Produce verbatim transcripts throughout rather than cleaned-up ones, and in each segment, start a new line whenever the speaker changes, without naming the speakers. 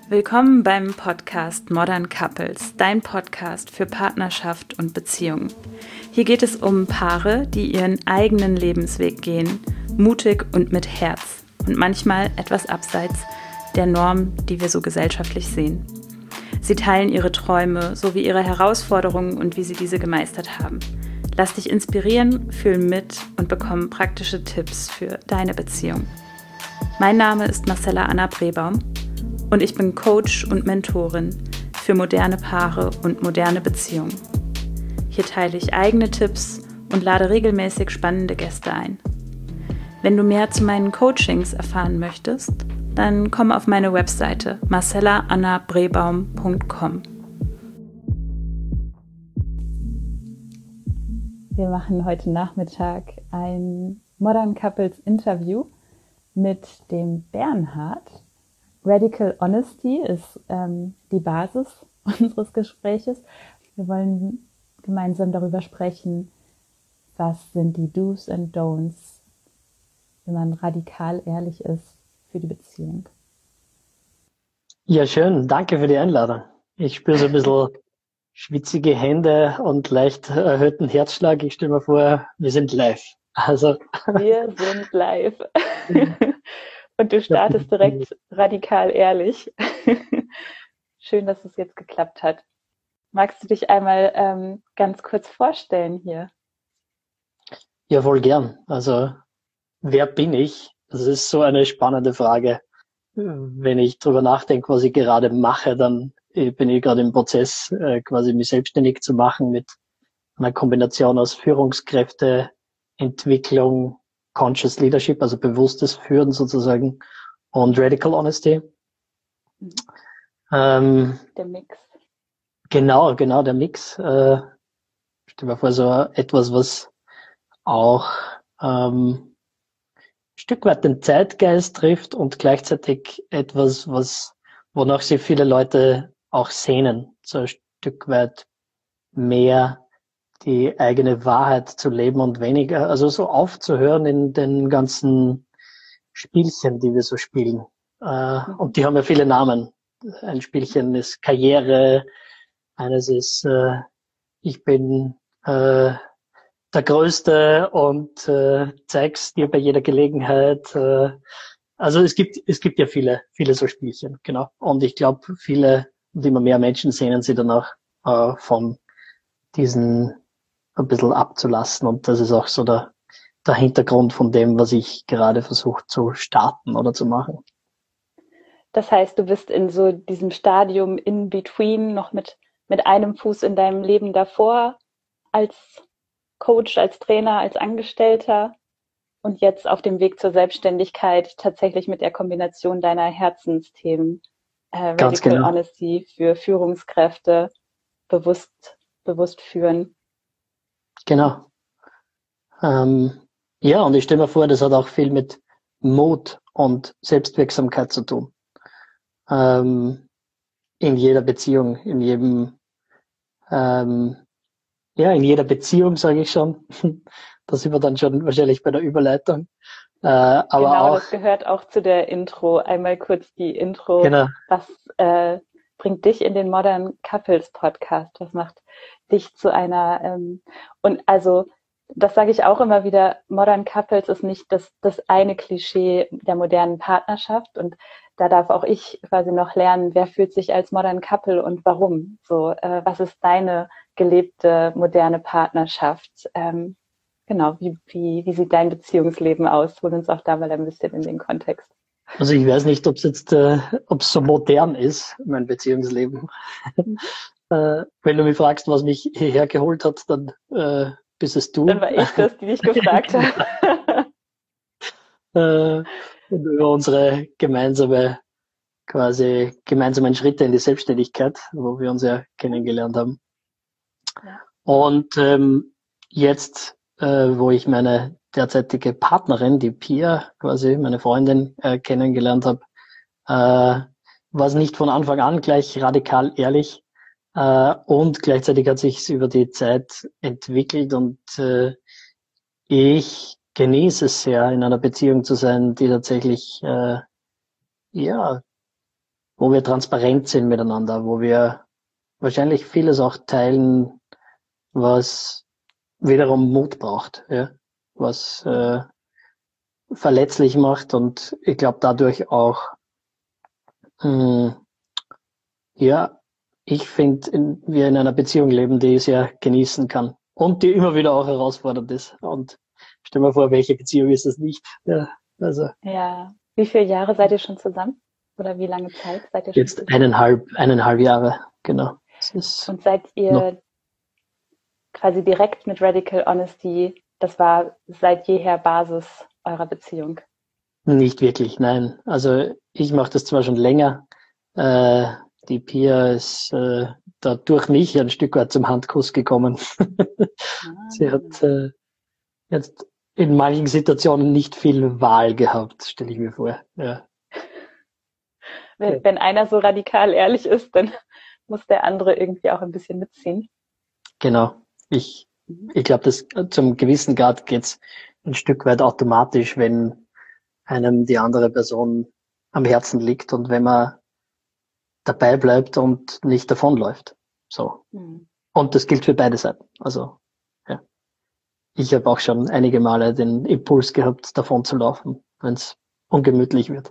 Willkommen beim Podcast Modern Couples, dein Podcast für Partnerschaft und Beziehung. Hier geht es um Paare, die ihren eigenen Lebensweg gehen, mutig und mit Herz und manchmal etwas abseits der Norm, die wir so gesellschaftlich sehen. Sie teilen ihre Träume sowie ihre Herausforderungen und wie sie diese gemeistert haben. Lass dich inspirieren, fühl mit und bekomm praktische Tipps für deine Beziehung. Mein Name ist Marcella Anna Brebaum und ich bin Coach und Mentorin für moderne Paare und moderne Beziehungen. Hier teile ich eigene Tipps und lade regelmäßig spannende Gäste ein. Wenn du mehr zu meinen Coachings erfahren möchtest, dann komm auf meine Webseite marcella anna brebaum punkt com. Wir machen heute Nachmittag ein Modern Couples Interview mit dem Bernhard. Radical Honesty ist ähm, die Basis unseres Gespräches. Wir wollen gemeinsam darüber sprechen, was sind die Do's and Don'ts, wenn man radikal ehrlich ist für die Beziehung.
Ja, schön. Danke für die Einladung. Ich spüre so ein bisschen schwitzige Hände und leicht erhöhten Herzschlag. Ich stelle mir vor, wir sind live. Also
wir sind live. Und du startest direkt radikal ehrlich. Schön, dass es jetzt geklappt hat. Magst du dich einmal ähm, ganz kurz vorstellen hier?
Ja, voll gern. Also, wer bin ich? Das ist so eine spannende Frage. Wenn ich drüber nachdenke, was ich gerade mache, dann bin ich gerade im Prozess, quasi mich selbstständig zu machen mit einer Kombination aus Führungskräfte, Entwicklung, Conscious Leadership, also bewusstes Führen sozusagen, und Radical Honesty.
Mhm.
Ähm,
der Mix.
Genau, genau, der Mix. Äh, stell mir vor, so etwas, was auch ähm, ein Stück weit den Zeitgeist trifft und gleichzeitig etwas, was wonach sich viele Leute auch sehnen, so ein Stück weit mehr die eigene Wahrheit zu leben und weniger, also so aufzuhören in den ganzen Spielchen, die wir so spielen. Äh, mhm. Und die haben ja viele Namen. Ein Spielchen ist Karriere, eines ist äh, ich bin äh, der Größte und äh, zeig's dir bei jeder Gelegenheit. Äh, also es gibt es gibt ja viele viele so Spielchen, genau. Und ich glaube, viele und immer mehr Menschen sehnen sich danach, äh, von diesen ein bisschen abzulassen. Und das ist auch so der, der Hintergrund von dem, was ich gerade versuche zu starten oder zu machen.
Das heißt, du bist in so diesem Stadium in between, noch mit, mit einem Fuß in deinem Leben davor, als Coach, als Trainer, als Angestellter und jetzt auf dem Weg zur Selbstständigkeit tatsächlich mit der Kombination deiner Herzensthemen, äh, Radical
genau.
Honesty für Führungskräfte, bewusst, bewusst führen.
Genau. Ähm, ja, und ich stelle mir vor, das hat auch viel mit Mut und Selbstwirksamkeit zu tun. Ähm, in jeder Beziehung, in jedem, ähm, ja, in jeder Beziehung, sage ich schon. Da sind wir dann schon wahrscheinlich bei der Überleitung. Äh, aber
genau,
auch,
das gehört auch zu der Intro. Einmal kurz die Intro.
Genau.
Was äh, bringt dich in den Modern Couples Podcast? Was macht dich zu einer, ähm, und also, das sage ich auch immer wieder, Modern Couples ist nicht das, das eine Klischee der modernen Partnerschaft, und da darf auch ich quasi noch lernen, wer fühlt sich als Modern Couple und warum. So, äh, was ist deine gelebte moderne Partnerschaft? Ähm, genau, wie, wie, wie sieht dein Beziehungsleben aus? Hol uns auch da mal ein bisschen in den Kontext.
Also ich weiß nicht, ob es jetzt, äh, ob es so modern ist, mein Beziehungsleben. Mhm. äh, wenn du mich fragst, was mich hierher geholt hat, dann äh, bist es du.
Dann war ich das, die dich gefragt habe.
äh, und über unsere gemeinsame, quasi gemeinsamen Schritte in die Selbstständigkeit, wo wir uns ja kennengelernt haben. Ja. Und ähm, jetzt, äh, wo ich meine derzeitige Partnerin, die Pia, quasi meine Freundin, äh, kennengelernt habe, äh, war es nicht von Anfang an gleich radikal ehrlich, äh, und gleichzeitig hat sich es über die Zeit entwickelt und äh, ich genieße es sehr, in einer Beziehung zu sein, die tatsächlich äh, ja wo wir transparent sind miteinander, wo wir wahrscheinlich vieles auch teilen, was wiederum Mut braucht, ja, was äh, verletzlich macht und ich glaube dadurch auch, mh, ja, ich finde, in, wir in einer Beziehung leben, die ich sehr genießen kann und die immer wieder auch herausfordernd ist. Und stell mir vor, welche Beziehung ist das nicht? Ja, also
Ja. Wie viele Jahre seid ihr schon zusammen? Oder wie lange Zeit seid ihr schon
jetzt
zusammen?
eineinhalb, eineinhalb Jahre, genau. Das ist
Und seid
noch
ihr quasi direkt mit Radical Honesty, das war seit jeher Basis eurer Beziehung?
nicht wirklich, nein. Also ich mache das zwar schon länger. Äh, die Pia ist äh, da durch mich ein Stück weit zum Handkuss gekommen. Sie
Ah.
hat äh, jetzt in manchen Situationen nicht viel Wahl gehabt, stelle ich mir vor. Ja.
Wenn, wenn einer so radikal ehrlich ist, dann muss der andere irgendwie auch ein bisschen mitziehen.
Genau. Ich,
Mhm.
ich glaube, dass zum gewissen Grad geht's ein Stück weit automatisch, wenn einem die andere Person am Herzen liegt und wenn man dabei bleibt und nicht davonläuft. So.
Mhm.
Und das gilt für beide Seiten. Also, ja. Ich habe auch schon einige Male den Impuls gehabt, davon zu laufen, wenn es ungemütlich wird.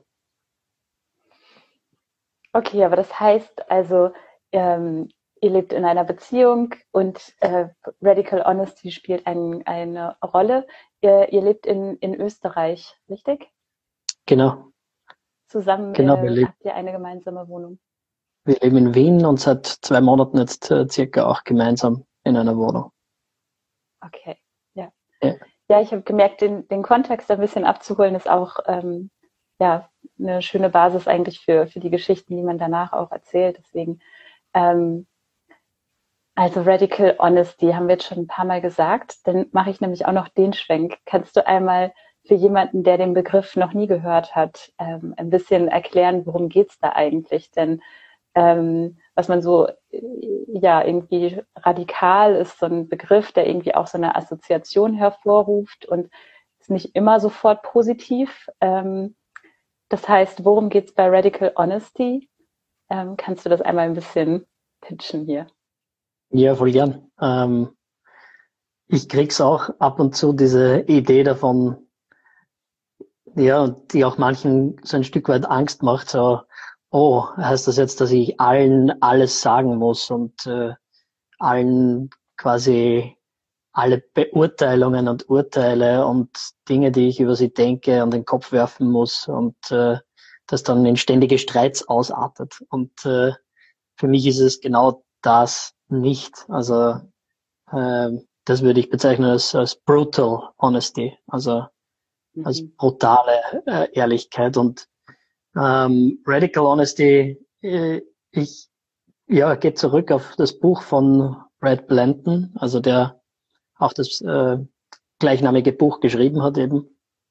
Okay, aber das heißt also, ähm, ihr lebt in einer Beziehung und äh, Radical Honesty spielt ein, eine Rolle. Ihr, ihr lebt in, in Österreich, richtig?
Genau,
Zusammen
genau. Wir
äh,
leben,
habt ihr eine gemeinsame Wohnung.
wir leben in Wien und seit zwei Monaten jetzt äh, circa auch gemeinsam in einer Wohnung.
Okay, ja.
Ja.
Ja, ich habe gemerkt, den, den Kontext ein bisschen abzuholen, ist auch ähm, ja, eine schöne Basis eigentlich für, für die Geschichten, die man danach auch erzählt. Deswegen, ähm, also Radical Honesty haben wir jetzt schon ein paar Mal gesagt. Dann mache ich nämlich auch noch den Schwenk. Kannst du einmal für jemanden, der den Begriff noch nie gehört hat, ähm, ein bisschen erklären, worum geht's da eigentlich? Denn ähm, was man so, ja, irgendwie radikal ist, so ein Begriff, der irgendwie auch so eine Assoziation hervorruft und ist nicht immer sofort positiv. Ähm, das heißt, worum geht's bei Radical Honesty? Ähm, kannst du das einmal ein bisschen pitchen hier?
Ja, voll gern. Ähm, ich krieg's auch ab und zu diese Idee davon, ja, die auch manchen so ein Stück weit Angst macht, so, oh, heißt das jetzt, dass ich allen alles sagen muss und äh, allen quasi alle Beurteilungen und Urteile und Dinge, die ich über sie denke, an den Kopf werfen muss und äh, das dann in ständige Streits ausartet. Und äh, für mich ist es genau das nicht. Also äh, das würde ich bezeichnen als, als brutal honesty, also als
Mhm.
brutale äh, Ehrlichkeit. Und ähm, radical honesty, äh, ich ja, geht zurück auf das Buch von Brad Blanton, also der auch das äh, gleichnamige Buch geschrieben hat eben.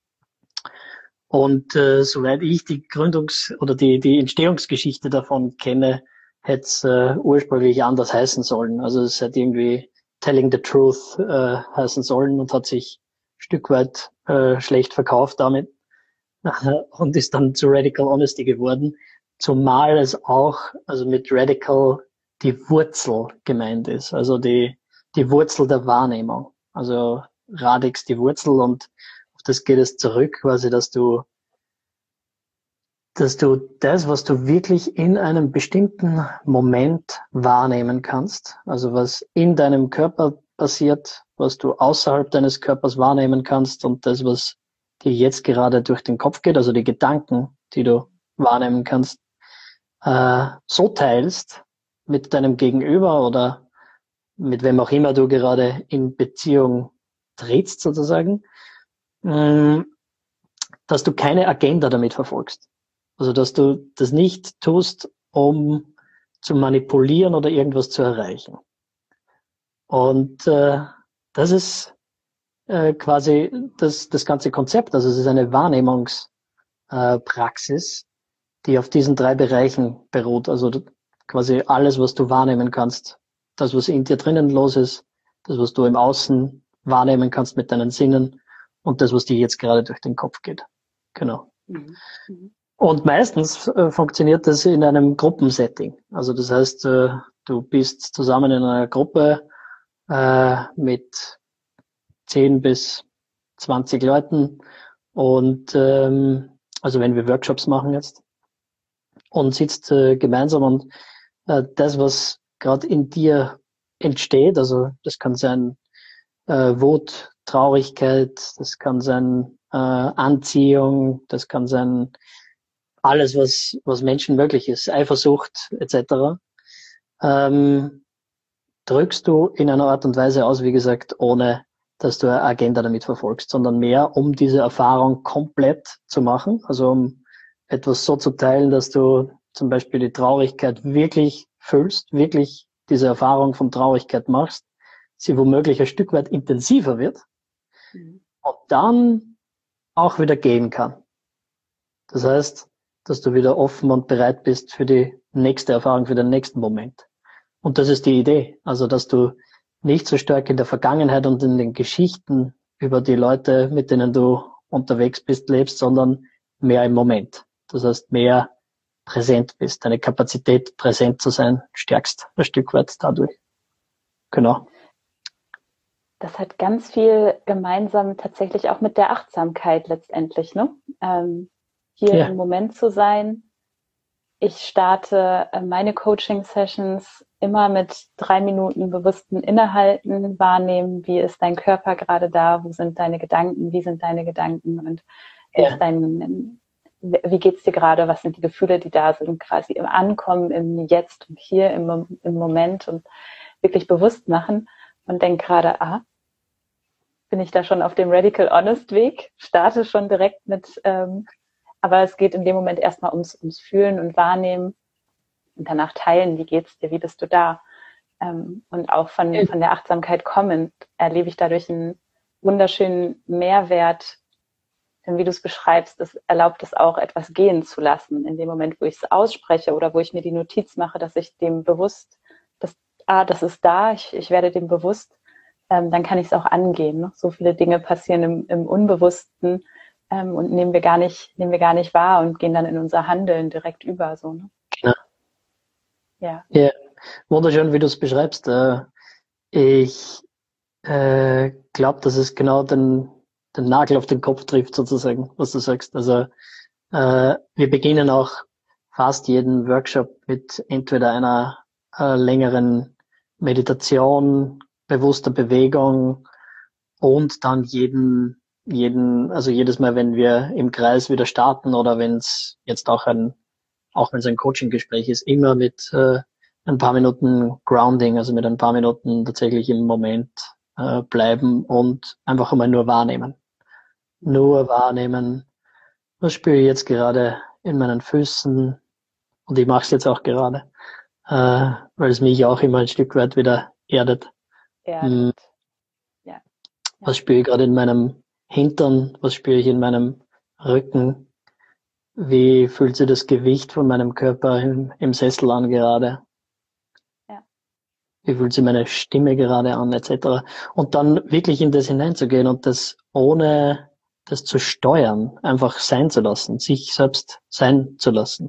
Und äh, soweit ich die Gründungs- oder die, die Entstehungsgeschichte davon kenne, hätte es äh, ursprünglich anders heißen sollen. Also es hätte irgendwie Telling the Truth äh, heißen sollen und hat sich ein Stück weit äh, schlecht verkauft damit und ist dann zu Radical Honesty geworden. Zumal es auch, also mit Radical die Wurzel gemeint ist, also die, die Wurzel der Wahrnehmung. Also Radix die Wurzel und auf das geht es zurück, quasi, dass du, dass du das, was du wirklich in einem bestimmten Moment wahrnehmen kannst, also was in deinem Körper passiert, was du außerhalb deines Körpers wahrnehmen kannst und das, was dir jetzt gerade durch den Kopf geht, also die Gedanken, die du wahrnehmen kannst, äh, so teilst mit deinem Gegenüber oder mit wem auch immer du gerade in Beziehung trittst sozusagen, mh, dass du keine Agenda damit verfolgst. Also dass du das nicht tust, um zu manipulieren oder irgendwas zu erreichen. Und äh, das ist äh, quasi das, das ganze Konzept. Also es ist eine Wahrnehmungspraxis, äh, Praxis, die auf diesen drei Bereichen beruht. Also quasi alles, was du wahrnehmen kannst, das, was in dir drinnen los ist, das, was du im Außen wahrnehmen kannst mit deinen Sinnen und das, was dir jetzt gerade durch den Kopf geht. Genau.
Mhm. Mhm.
Und meistens äh, funktioniert das in einem Gruppensetting. Also das heißt, äh, du bist zusammen in einer Gruppe äh, mit zehn bis zwanzig Leuten und ähm, also wenn wir Workshops machen jetzt und sitzt äh, gemeinsam und äh, das, was gerade in dir entsteht, also das kann sein äh, Wut, Traurigkeit, das kann sein äh, Anziehung, das kann sein alles, was, was Menschen möglich ist, Eifersucht et cetera, ähm, drückst du in einer Art und Weise aus, wie gesagt, ohne dass du eine Agenda damit verfolgst, sondern mehr, um diese Erfahrung komplett zu machen, also um etwas so zu teilen, dass du zum Beispiel die Traurigkeit wirklich fühlst, wirklich diese Erfahrung von Traurigkeit machst, sie womöglich ein Stück weit intensiver wird mhm. und dann auch wieder gehen kann. Das heißt, dass du wieder offen und bereit bist für die nächste Erfahrung, für den nächsten Moment. Und das ist die Idee. Also, dass du nicht so stark in der Vergangenheit und in den Geschichten über die Leute, mit denen du unterwegs bist, lebst, sondern mehr im Moment. Das heißt, mehr präsent bist, deine Kapazität, präsent zu sein, stärkst ein Stück weit dadurch. Genau.
Das hat ganz viel gemeinsam tatsächlich auch mit der Achtsamkeit letztendlich, ne? Ähm, hier ja. im Moment zu sein. Ich starte meine Coaching-Sessions immer mit drei Minuten bewussten Innehalten, wahrnehmen, wie ist dein Körper gerade da, wo sind deine Gedanken, wie sind deine Gedanken und wie, ja. ist dein, wie geht's dir gerade, was sind die Gefühle, die da sind, quasi im Ankommen, im Jetzt und hier, im, im Moment und wirklich bewusst machen und denk gerade, ah, bin ich da schon auf dem Radical Honest Weg, starte schon direkt mit ähm, aber es geht in dem Moment erstmal ums, ums Fühlen und Wahrnehmen und danach teilen, wie geht's dir, wie bist du da? Ähm, und auch von, von der Achtsamkeit kommend erlebe ich dadurch einen wunderschönen Mehrwert, denn wie du es beschreibst, das erlaubt es auch, etwas gehen zu lassen. In dem Moment, wo ich es ausspreche oder wo ich mir die Notiz mache, dass ich dem bewusst, dass, ah, das ist da, ich, ich werde dem bewusst, ähm, dann kann ich es auch angehen. Ne? So viele Dinge passieren im, im Unbewussten, Ähm, und nehmen wir gar nicht, nehmen wir gar nicht wahr und gehen dann in unser Handeln direkt über, so, ne?
Genau.
Ja.
Ja, wunderschön, wie du es beschreibst. Äh, ich äh, glaube, dass es genau den, den Nagel auf den Kopf trifft, sozusagen, was du sagst. Also, äh, wir beginnen auch fast jeden Workshop mit entweder einer äh, längeren Meditation, bewusster Bewegung und dann jeden jeden, also jedes Mal, wenn wir im Kreis wieder starten oder wenn es jetzt auch ein, auch wenn es ein Coaching-Gespräch ist, immer mit äh, ein paar Minuten Grounding, also mit ein paar Minuten tatsächlich im Moment äh, bleiben und einfach einmal nur wahrnehmen. Nur wahrnehmen, was spüre ich jetzt gerade in meinen Füßen und ich mache es jetzt auch gerade, äh, weil es mich auch immer ein Stück weit wieder erdet.
Erdet. Hm. Ja. Ja.
Was spüre ich gerade in meinem Hintern, was spüre ich in meinem Rücken, wie fühlt sich das Gewicht von meinem Körper im, im Sessel an gerade,
ja.
Wie fühlt sich meine Stimme gerade an, et cetera. Und dann wirklich in das hineinzugehen und das ohne das zu steuern, einfach sein zu lassen, sich selbst sein zu lassen.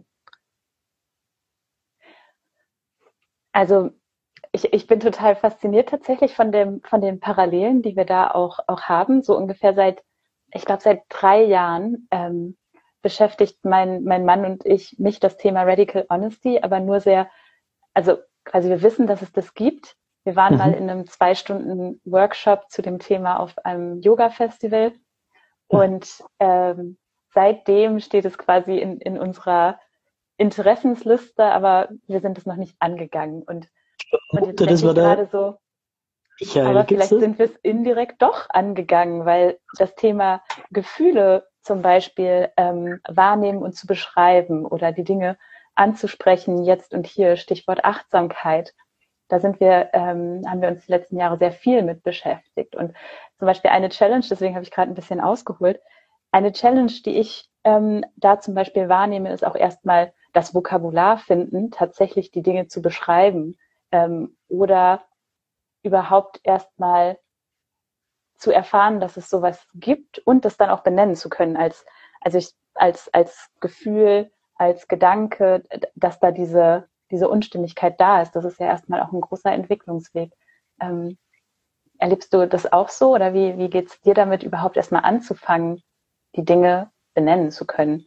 Also ich, ich bin total fasziniert tatsächlich von dem, von den Parallelen, die wir da auch, auch haben. So ungefähr seit, ich glaube, seit drei Jahren ähm, beschäftigt mein, mein Mann und ich mich das Thema Radical Honesty, aber nur sehr, also quasi wir wissen, dass es das gibt. Wir waren mhm. mal in einem zwei Stunden Workshop zu dem Thema auf einem Yoga-Festival und ähm, seitdem steht es quasi in, in unserer Interessensliste, aber wir sind es noch nicht angegangen. Und, und jetzt denke ich gerade so,
Michael,
aber vielleicht
das?
sind wir es indirekt doch angegangen, weil das Thema Gefühle zum Beispiel ähm, wahrnehmen und zu beschreiben oder die Dinge anzusprechen, jetzt und hier, Stichwort Achtsamkeit, da sind wir, ähm, haben wir uns die letzten Jahre sehr viel mit beschäftigt. Und zum Beispiel eine Challenge, deswegen habe ich gerade ein bisschen ausgeholt, eine Challenge, die ich ähm, da zum Beispiel wahrnehme, ist auch erstmal das Vokabular finden, tatsächlich die Dinge zu beschreiben ähm, oder überhaupt erstmal zu erfahren, dass es sowas gibt und das dann auch benennen zu können. Als, also ich als, als Gefühl, als Gedanke, dass da diese, diese Unstimmigkeit da ist. Das ist ja erstmal auch ein großer Entwicklungsweg. Ähm, erlebst du das auch so oder wie, wie geht es dir damit, überhaupt erstmal anzufangen, die Dinge benennen zu können?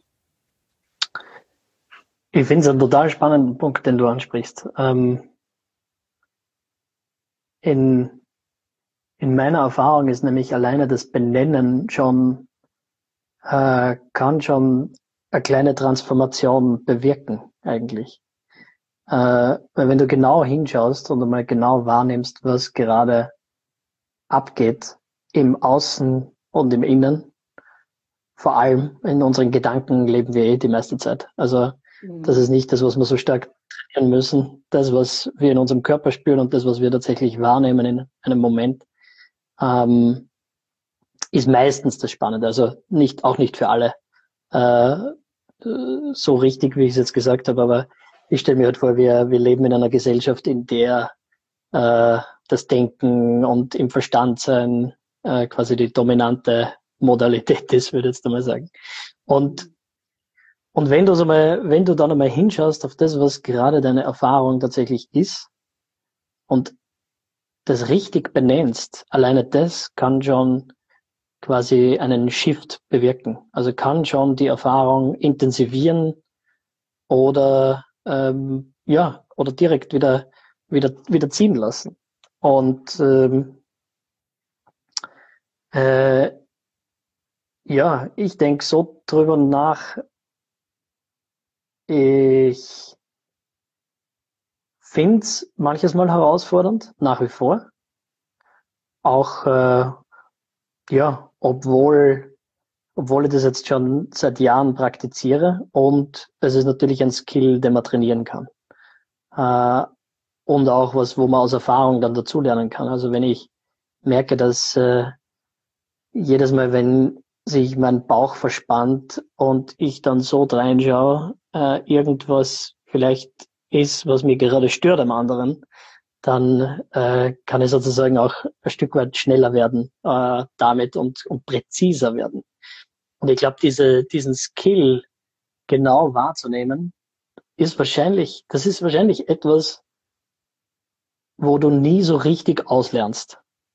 Ich finde es einen total spannenden Punkt, den du ansprichst. Ähm, in, in meiner Erfahrung ist nämlich alleine das Benennen schon, äh, kann schon eine kleine Transformation bewirken, eigentlich. Äh, weil wenn du genau hinschaust und einmal genau wahrnimmst, was gerade abgeht im Außen und im Innen, vor allem in unseren Gedanken leben wir eh die meiste Zeit. Also das ist nicht das, was wir so stark trainieren müssen. Das, was wir in unserem Körper spüren und das, was wir tatsächlich wahrnehmen in einem Moment, ähm, ist meistens das Spannende. Also nicht, auch nicht für alle äh, so richtig, wie ich es jetzt gesagt habe, aber ich stelle mir halt vor, wir, wir leben in einer Gesellschaft, in der äh, das Denken und im Verstand sein äh, quasi die dominante Modalität ist, würde ich jetzt einmal sagen. Und Und wenn du so mal, wenn du dann einmal hinschaust auf das, was gerade deine Erfahrung tatsächlich ist und das richtig benennst, alleine das kann schon quasi einen Shift bewirken. Also kann schon die Erfahrung intensivieren oder ähm, ja oder direkt wieder wieder wieder ziehen lassen. Und ähm, äh, ja, ich denke so drüber nach. Ich finde es manches Mal herausfordernd, nach wie vor. Auch, äh, ja, obwohl, obwohl ich das jetzt schon seit Jahren praktiziere und es ist natürlich ein Skill, den man trainieren kann. Äh, und auch was, wo man aus Erfahrung dann dazulernen kann. Also wenn ich merke, dass äh, jedes Mal, wenn sich mein Bauch verspannt und ich dann so reinschaue, äh, irgendwas vielleicht ist, was mich gerade stört am anderen, dann äh, kann ich sozusagen auch ein Stück weit schneller werden äh, damit und, und präziser werden. Und ich glaube, diese, diesen Skill genau wahrzunehmen, ist wahrscheinlich, das ist wahrscheinlich etwas, wo du nie so richtig auslernst.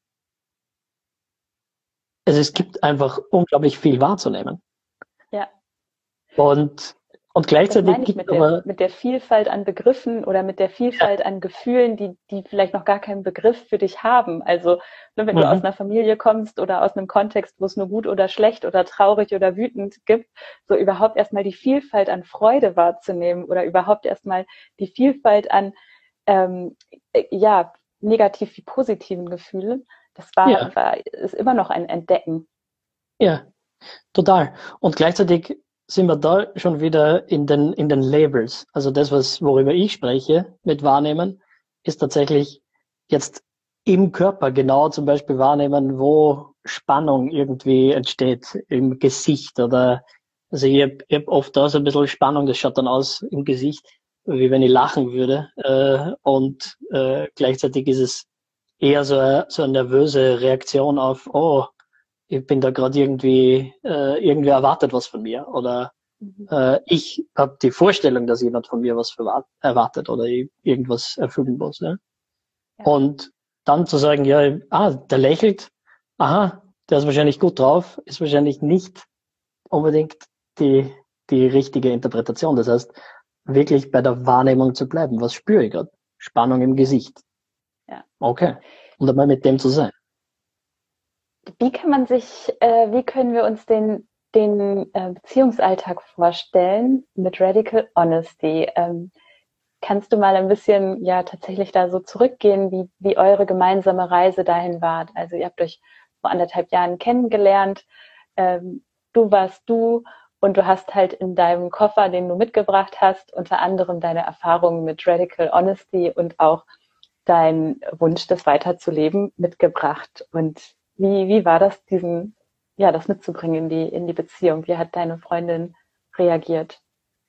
Also es gibt einfach unglaublich viel wahrzunehmen.
Ja.
Und, und
Das
gleichzeitig
meine ich
gibt
mit
es
der,
aber,
mit der Vielfalt an Begriffen oder mit der
ja,
Vielfalt an Gefühlen, die, die vielleicht noch gar keinen Begriff für dich haben. Also, ne, wenn du aus
mhm,
einer Familie kommst oder aus einem Kontext, wo es nur gut oder schlecht oder traurig oder wütend gibt, so überhaupt erstmal die Vielfalt an Freude wahrzunehmen oder überhaupt erstmal die Vielfalt an, ähm, ja, negativ wie positiven Gefühlen, das war,
ja,
war, ist immer noch ein Entdecken.
ja, total. Und gleichzeitig sind wir da schon wieder in den, in den Labels. Also das, was, worüber ich spreche mit Wahrnehmen, ist tatsächlich jetzt im Körper genau zum Beispiel wahrnehmen, wo Spannung irgendwie entsteht im Gesicht oder, also ich habe hab oft da so ein bisschen Spannung, das schaut dann aus im Gesicht, wie wenn ich lachen würde. Äh, und äh, gleichzeitig ist es eher so eine, so eine nervöse Reaktion auf, oh, ich bin da gerade irgendwie, äh, irgendwer erwartet was von mir oder
Mhm.
äh, ich habe die Vorstellung, dass jemand von mir was erwartet oder ich irgendwas erfüllen muss. Ja?
Ja.
Und dann zu sagen, ja, ah, der lächelt, aha, der ist wahrscheinlich gut drauf, ist wahrscheinlich nicht unbedingt die, die richtige Interpretation. Das heißt, wirklich bei der Wahrnehmung zu bleiben. Was spüre ich gerade? Spannung im
Ja.
Gesicht.
Ja.
Okay. Und einmal mit dem zu sein.
Wie kann man sich, äh, wie können wir uns den, den äh, Beziehungsalltag vorstellen mit Radical Honesty? Ähm, kannst du mal ein bisschen, ja, tatsächlich da so zurückgehen, wie, wie eure gemeinsame Reise dahin war? Also ihr habt euch vor anderthalb Jahren kennengelernt, ähm, du warst du und du hast halt in deinem Koffer, den du mitgebracht hast, unter anderem deine Erfahrungen mit Radical Honesty und auch dein Wunsch, das weiterzuleben, mitgebracht. Und wie, wie war das, diesen, ja, das mitzubringen in die, in die Beziehung? Wie hat deine Freundin reagiert?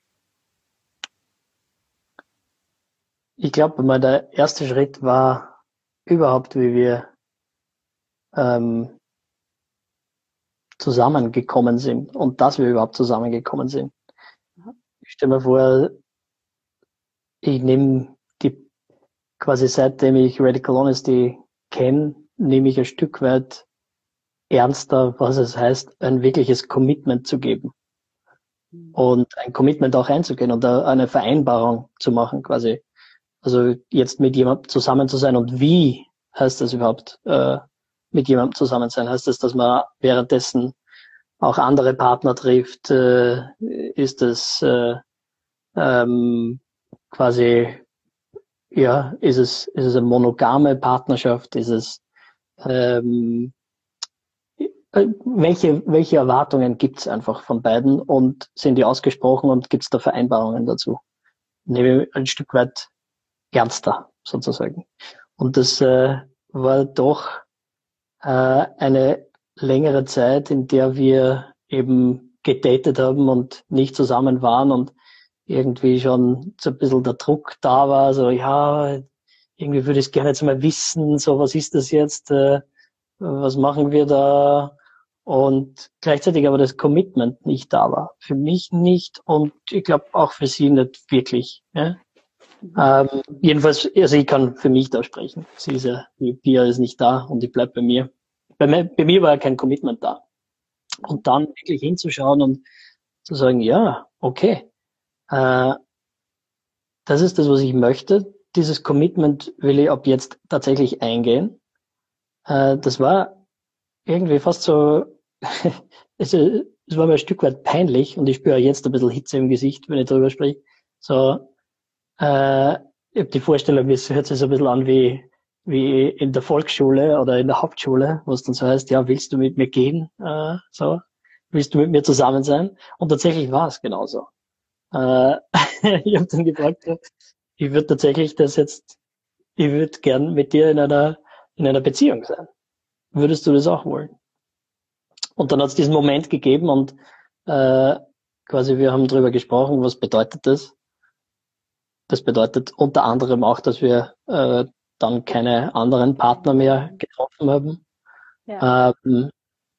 Ich glaube, mal der erste Schritt war überhaupt, wie wir ähm, zusammengekommen sind und dass wir überhaupt zusammengekommen sind. Ich stelle mir vor, ich nehme die quasi seitdem ich Radical Honesty kenne, nehme ich ein Stück weit ernster, was es heißt, ein wirkliches Commitment zu geben. Und ein Commitment auch einzugehen und eine Vereinbarung zu machen, quasi. Also jetzt mit jemandem zusammen zu sein und wie heißt das überhaupt, äh, mit jemandem zusammen sein? Heißt das, dass man währenddessen auch andere Partner trifft? Äh, ist es äh, ähm, quasi, ja, ist es, ist es eine monogame Partnerschaft? Ist es, ähm, welche, welche Erwartungen gibt es einfach von beiden und sind die ausgesprochen und gibt es da Vereinbarungen dazu? Nehme ich ein Stück weit ernster, sozusagen. Und das äh, war doch äh, eine längere Zeit, in der wir eben gedatet haben und nicht zusammen waren und irgendwie schon so ein bisschen der Druck da war, so, ja, irgendwie würde ich es gerne jetzt mal wissen, so, was ist das jetzt, äh, was machen wir da? Und gleichzeitig aber das Commitment nicht da war. Für mich nicht und ich glaube auch für sie nicht wirklich. Ja? Mhm. Ähm, jedenfalls, also ich kann für mich da sprechen. Sie ist ja, die Pia ist nicht da und die bleibt bei mir. Bei mir, bei mir war ja kein Commitment da. Und dann wirklich hinzuschauen und zu sagen, ja, okay, äh, das ist das, was ich möchte. Dieses Commitment will ich ab jetzt tatsächlich eingehen. Äh, das war irgendwie fast so, es, es war mir ein Stück weit peinlich und ich spüre jetzt ein bisschen Hitze im Gesicht, wenn ich darüber spreche. So, äh, ich habe die Vorstellung, es hört sich so ein bisschen an wie, wie in der Volksschule oder in der Hauptschule, wo es dann so heißt, ja, willst du mit mir gehen? Äh, so, willst du mit mir zusammen sein? Und tatsächlich war es genauso. Äh, ich habe dann gefragt, ich würde tatsächlich das jetzt, ich würde gern mit dir in einer, in einer Beziehung sein. Würdest du das auch wollen? Und dann hat es diesen Moment gegeben und äh, quasi wir haben drüber gesprochen, was bedeutet das? Das bedeutet unter anderem auch, dass wir äh, dann keine anderen Partner mehr getroffen haben. Ja. Ähm,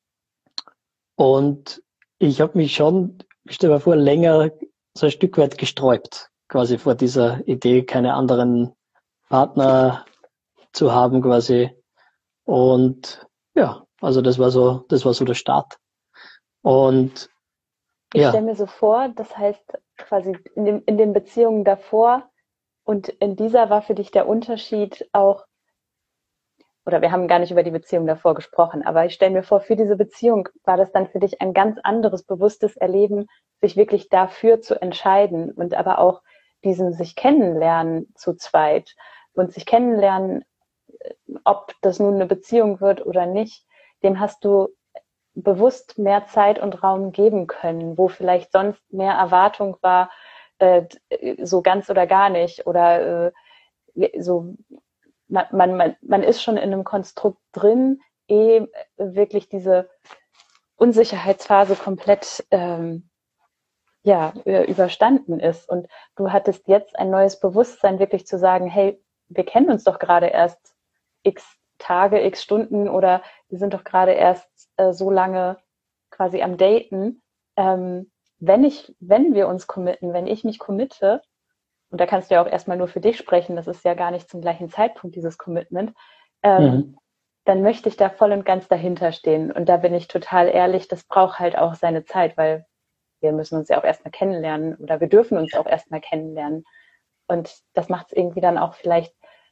und ich habe mich schon, ich stelle mir vor, länger so ein Stück weit gesträubt, quasi vor dieser Idee, keine anderen Partner zu haben quasi. Und ja, also das war so, das war so der Start. Und
ich ja. stelle mir so vor, das heißt quasi in, dem, in den Beziehungen davor und in dieser war für dich der Unterschied auch, oder wir haben gar nicht über die Beziehung davor gesprochen, aber ich stelle mir vor, für diese Beziehung war das dann für dich ein ganz anderes, bewusstes Erleben, sich wirklich dafür zu entscheiden und aber auch diesen sich kennenlernen zu zweit und sich kennenlernen, ob das nun eine Beziehung wird oder nicht, dem hast du bewusst mehr Zeit und Raum geben können, wo vielleicht sonst mehr Erwartung war, äh, so ganz oder gar nicht oder äh, so man, man, man ist schon in einem Konstrukt drin, eh wirklich diese Unsicherheitsphase komplett ähm, ja, überstanden ist und du hattest jetzt ein neues Bewusstsein, wirklich zu sagen, hey, wir kennen uns doch gerade erst x Tage, x Stunden oder wir sind doch gerade erst äh, so lange quasi am Daten. Ähm, wenn ich, wenn wir uns committen, wenn ich mich committe, und da kannst du ja auch erstmal nur für dich sprechen, das ist ja gar nicht zum gleichen Zeitpunkt, dieses Commitment, ähm, mhm. dann möchte ich da voll und ganz dahinter stehen. Und da bin ich total ehrlich, das braucht halt auch seine Zeit, weil wir müssen uns ja auch erstmal kennenlernen oder wir dürfen uns auch erstmal kennenlernen. Und das macht es irgendwie dann auch vielleicht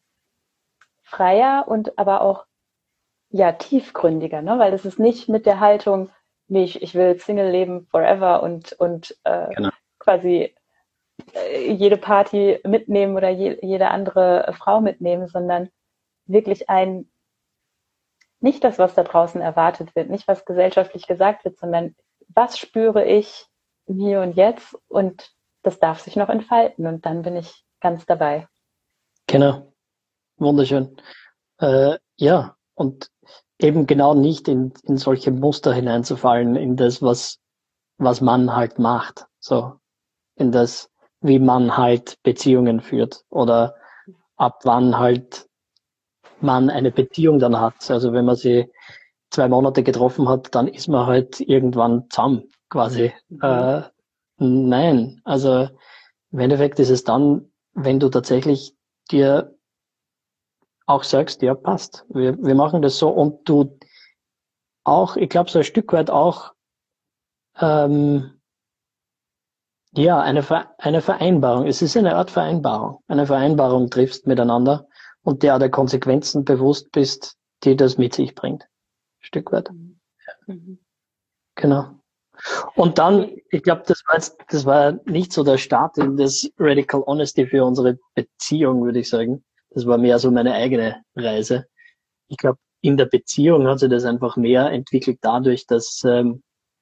freier und aber auch ja tiefgründiger, ne? Weil es ist nicht mit der Haltung, nee, ich, ich will Single leben forever und und äh, genau. quasi äh, jede Party mitnehmen oder je, jede andere Frau mitnehmen, sondern wirklich ein nicht das, was da draußen erwartet wird, nicht was gesellschaftlich gesagt wird, sondern was spüre ich im Hier und Jetzt und das darf sich noch entfalten und dann bin ich ganz dabei.
Genau. Wunderschön. Äh, ja, und eben genau nicht in, in solche Muster hineinzufallen, in das, was, was man halt macht. So, in das, wie man halt Beziehungen führt oder ab wann halt man eine Beziehung dann hat. Also wenn man sie zwei Monate getroffen hat, dann ist man halt irgendwann zusammen, quasi. Mhm. Äh, nein, also im Endeffekt ist es dann, wenn du tatsächlich dir auch sagst, ja, passt, wir, wir machen das so und du auch, ich glaube, so ein Stück weit auch, ähm, ja, eine, eine Vereinbarung. Es ist eine Art Vereinbarung. Eine Vereinbarung triffst miteinander und der der Konsequenzen bewusst bist, die das mit sich bringt. Ein Stück weit. Mhm. Genau. Und dann, ich glaube, das war jetzt, das war nicht so der Start in das Radical Honesty für unsere Beziehung, würde ich sagen. Das war mehr so meine eigene Reise. Ich glaube, in der Beziehung hat sich das einfach mehr entwickelt dadurch, dass ähm,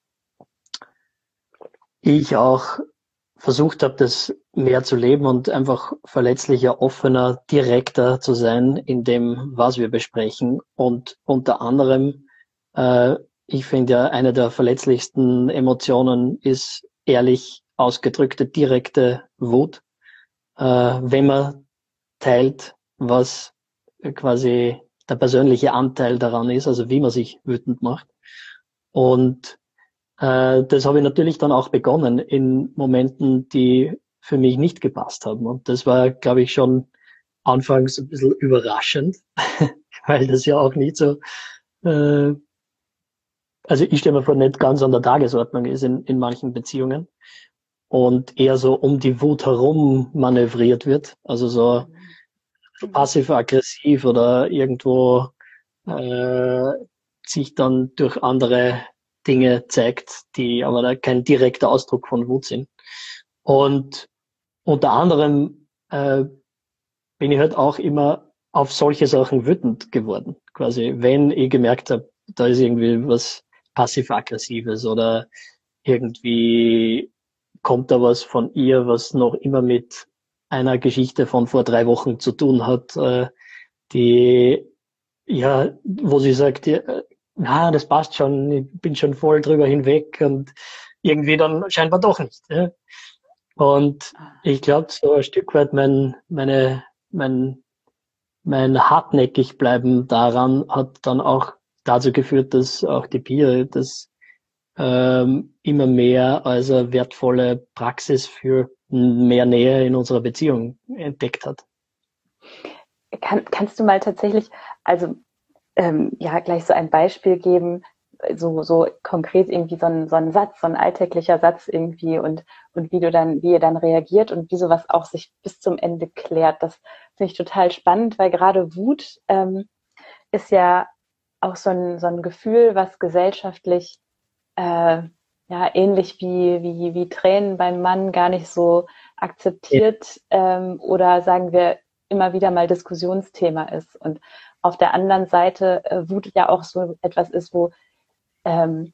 ich auch versucht habe, das mehr zu leben und einfach verletzlicher, offener, direkter zu sein in dem, was wir besprechen. Und unter anderem, äh, ich finde ja, eine der verletzlichsten Emotionen ist ehrlich ausgedrückte, direkte Wut. Äh, wenn man teilt, was quasi der persönliche Anteil daran ist, also wie man sich wütend macht. Und äh, das habe ich natürlich dann auch begonnen in Momenten, die für mich nicht gepasst haben. Und das war, glaube ich, schon anfangs ein bisschen überraschend, weil das ja auch nicht so, äh, also ich stelle mir vor, nicht ganz an der Tagesordnung ist in, in manchen Beziehungen und eher so um die Wut herum manövriert wird. Also so passiv-aggressiv oder irgendwo äh, sich dann durch andere Dinge zeigt, die aber da kein direkter Ausdruck von Wut sind. Und unter anderem äh, bin ich halt auch immer auf solche Sachen wütend geworden. Quasi, wenn ich gemerkt habe, da ist irgendwie was passiv-aggressives oder irgendwie kommt da was von ihr, was noch immer mit einer Geschichte von vor drei Wochen zu tun hat, äh, die, ja, wo sie sagt, ja, na, das passt schon, ich bin schon voll drüber hinweg und irgendwie dann scheinbar doch nicht. Ja. Und ich glaube, so ein Stück weit mein, meine, mein, mein hartnäckig bleiben daran hat dann auch dazu geführt, dass auch die Pia das ähm, immer mehr als eine wertvolle Praxis für mehr Nähe in unserer Beziehung entdeckt hat.
Kann, kannst du mal tatsächlich, also ähm, ja, gleich so ein Beispiel geben, so, so konkret irgendwie so ein, so ein Satz, so ein alltäglicher Satz irgendwie und, und wie du dann, wie ihr dann reagiert und wie sowas auch sich bis zum Ende klärt. Das finde ich total spannend, weil gerade Wut ähm, ist ja auch so ein, so ein Gefühl, was gesellschaftlich äh, ja ähnlich wie, wie, wie Tränen beim Mann gar nicht so akzeptiert ähm, oder sagen wir immer wieder mal Diskussionsthema ist. Und auf der anderen Seite äh, Wut ja auch so etwas ist, wo ähm,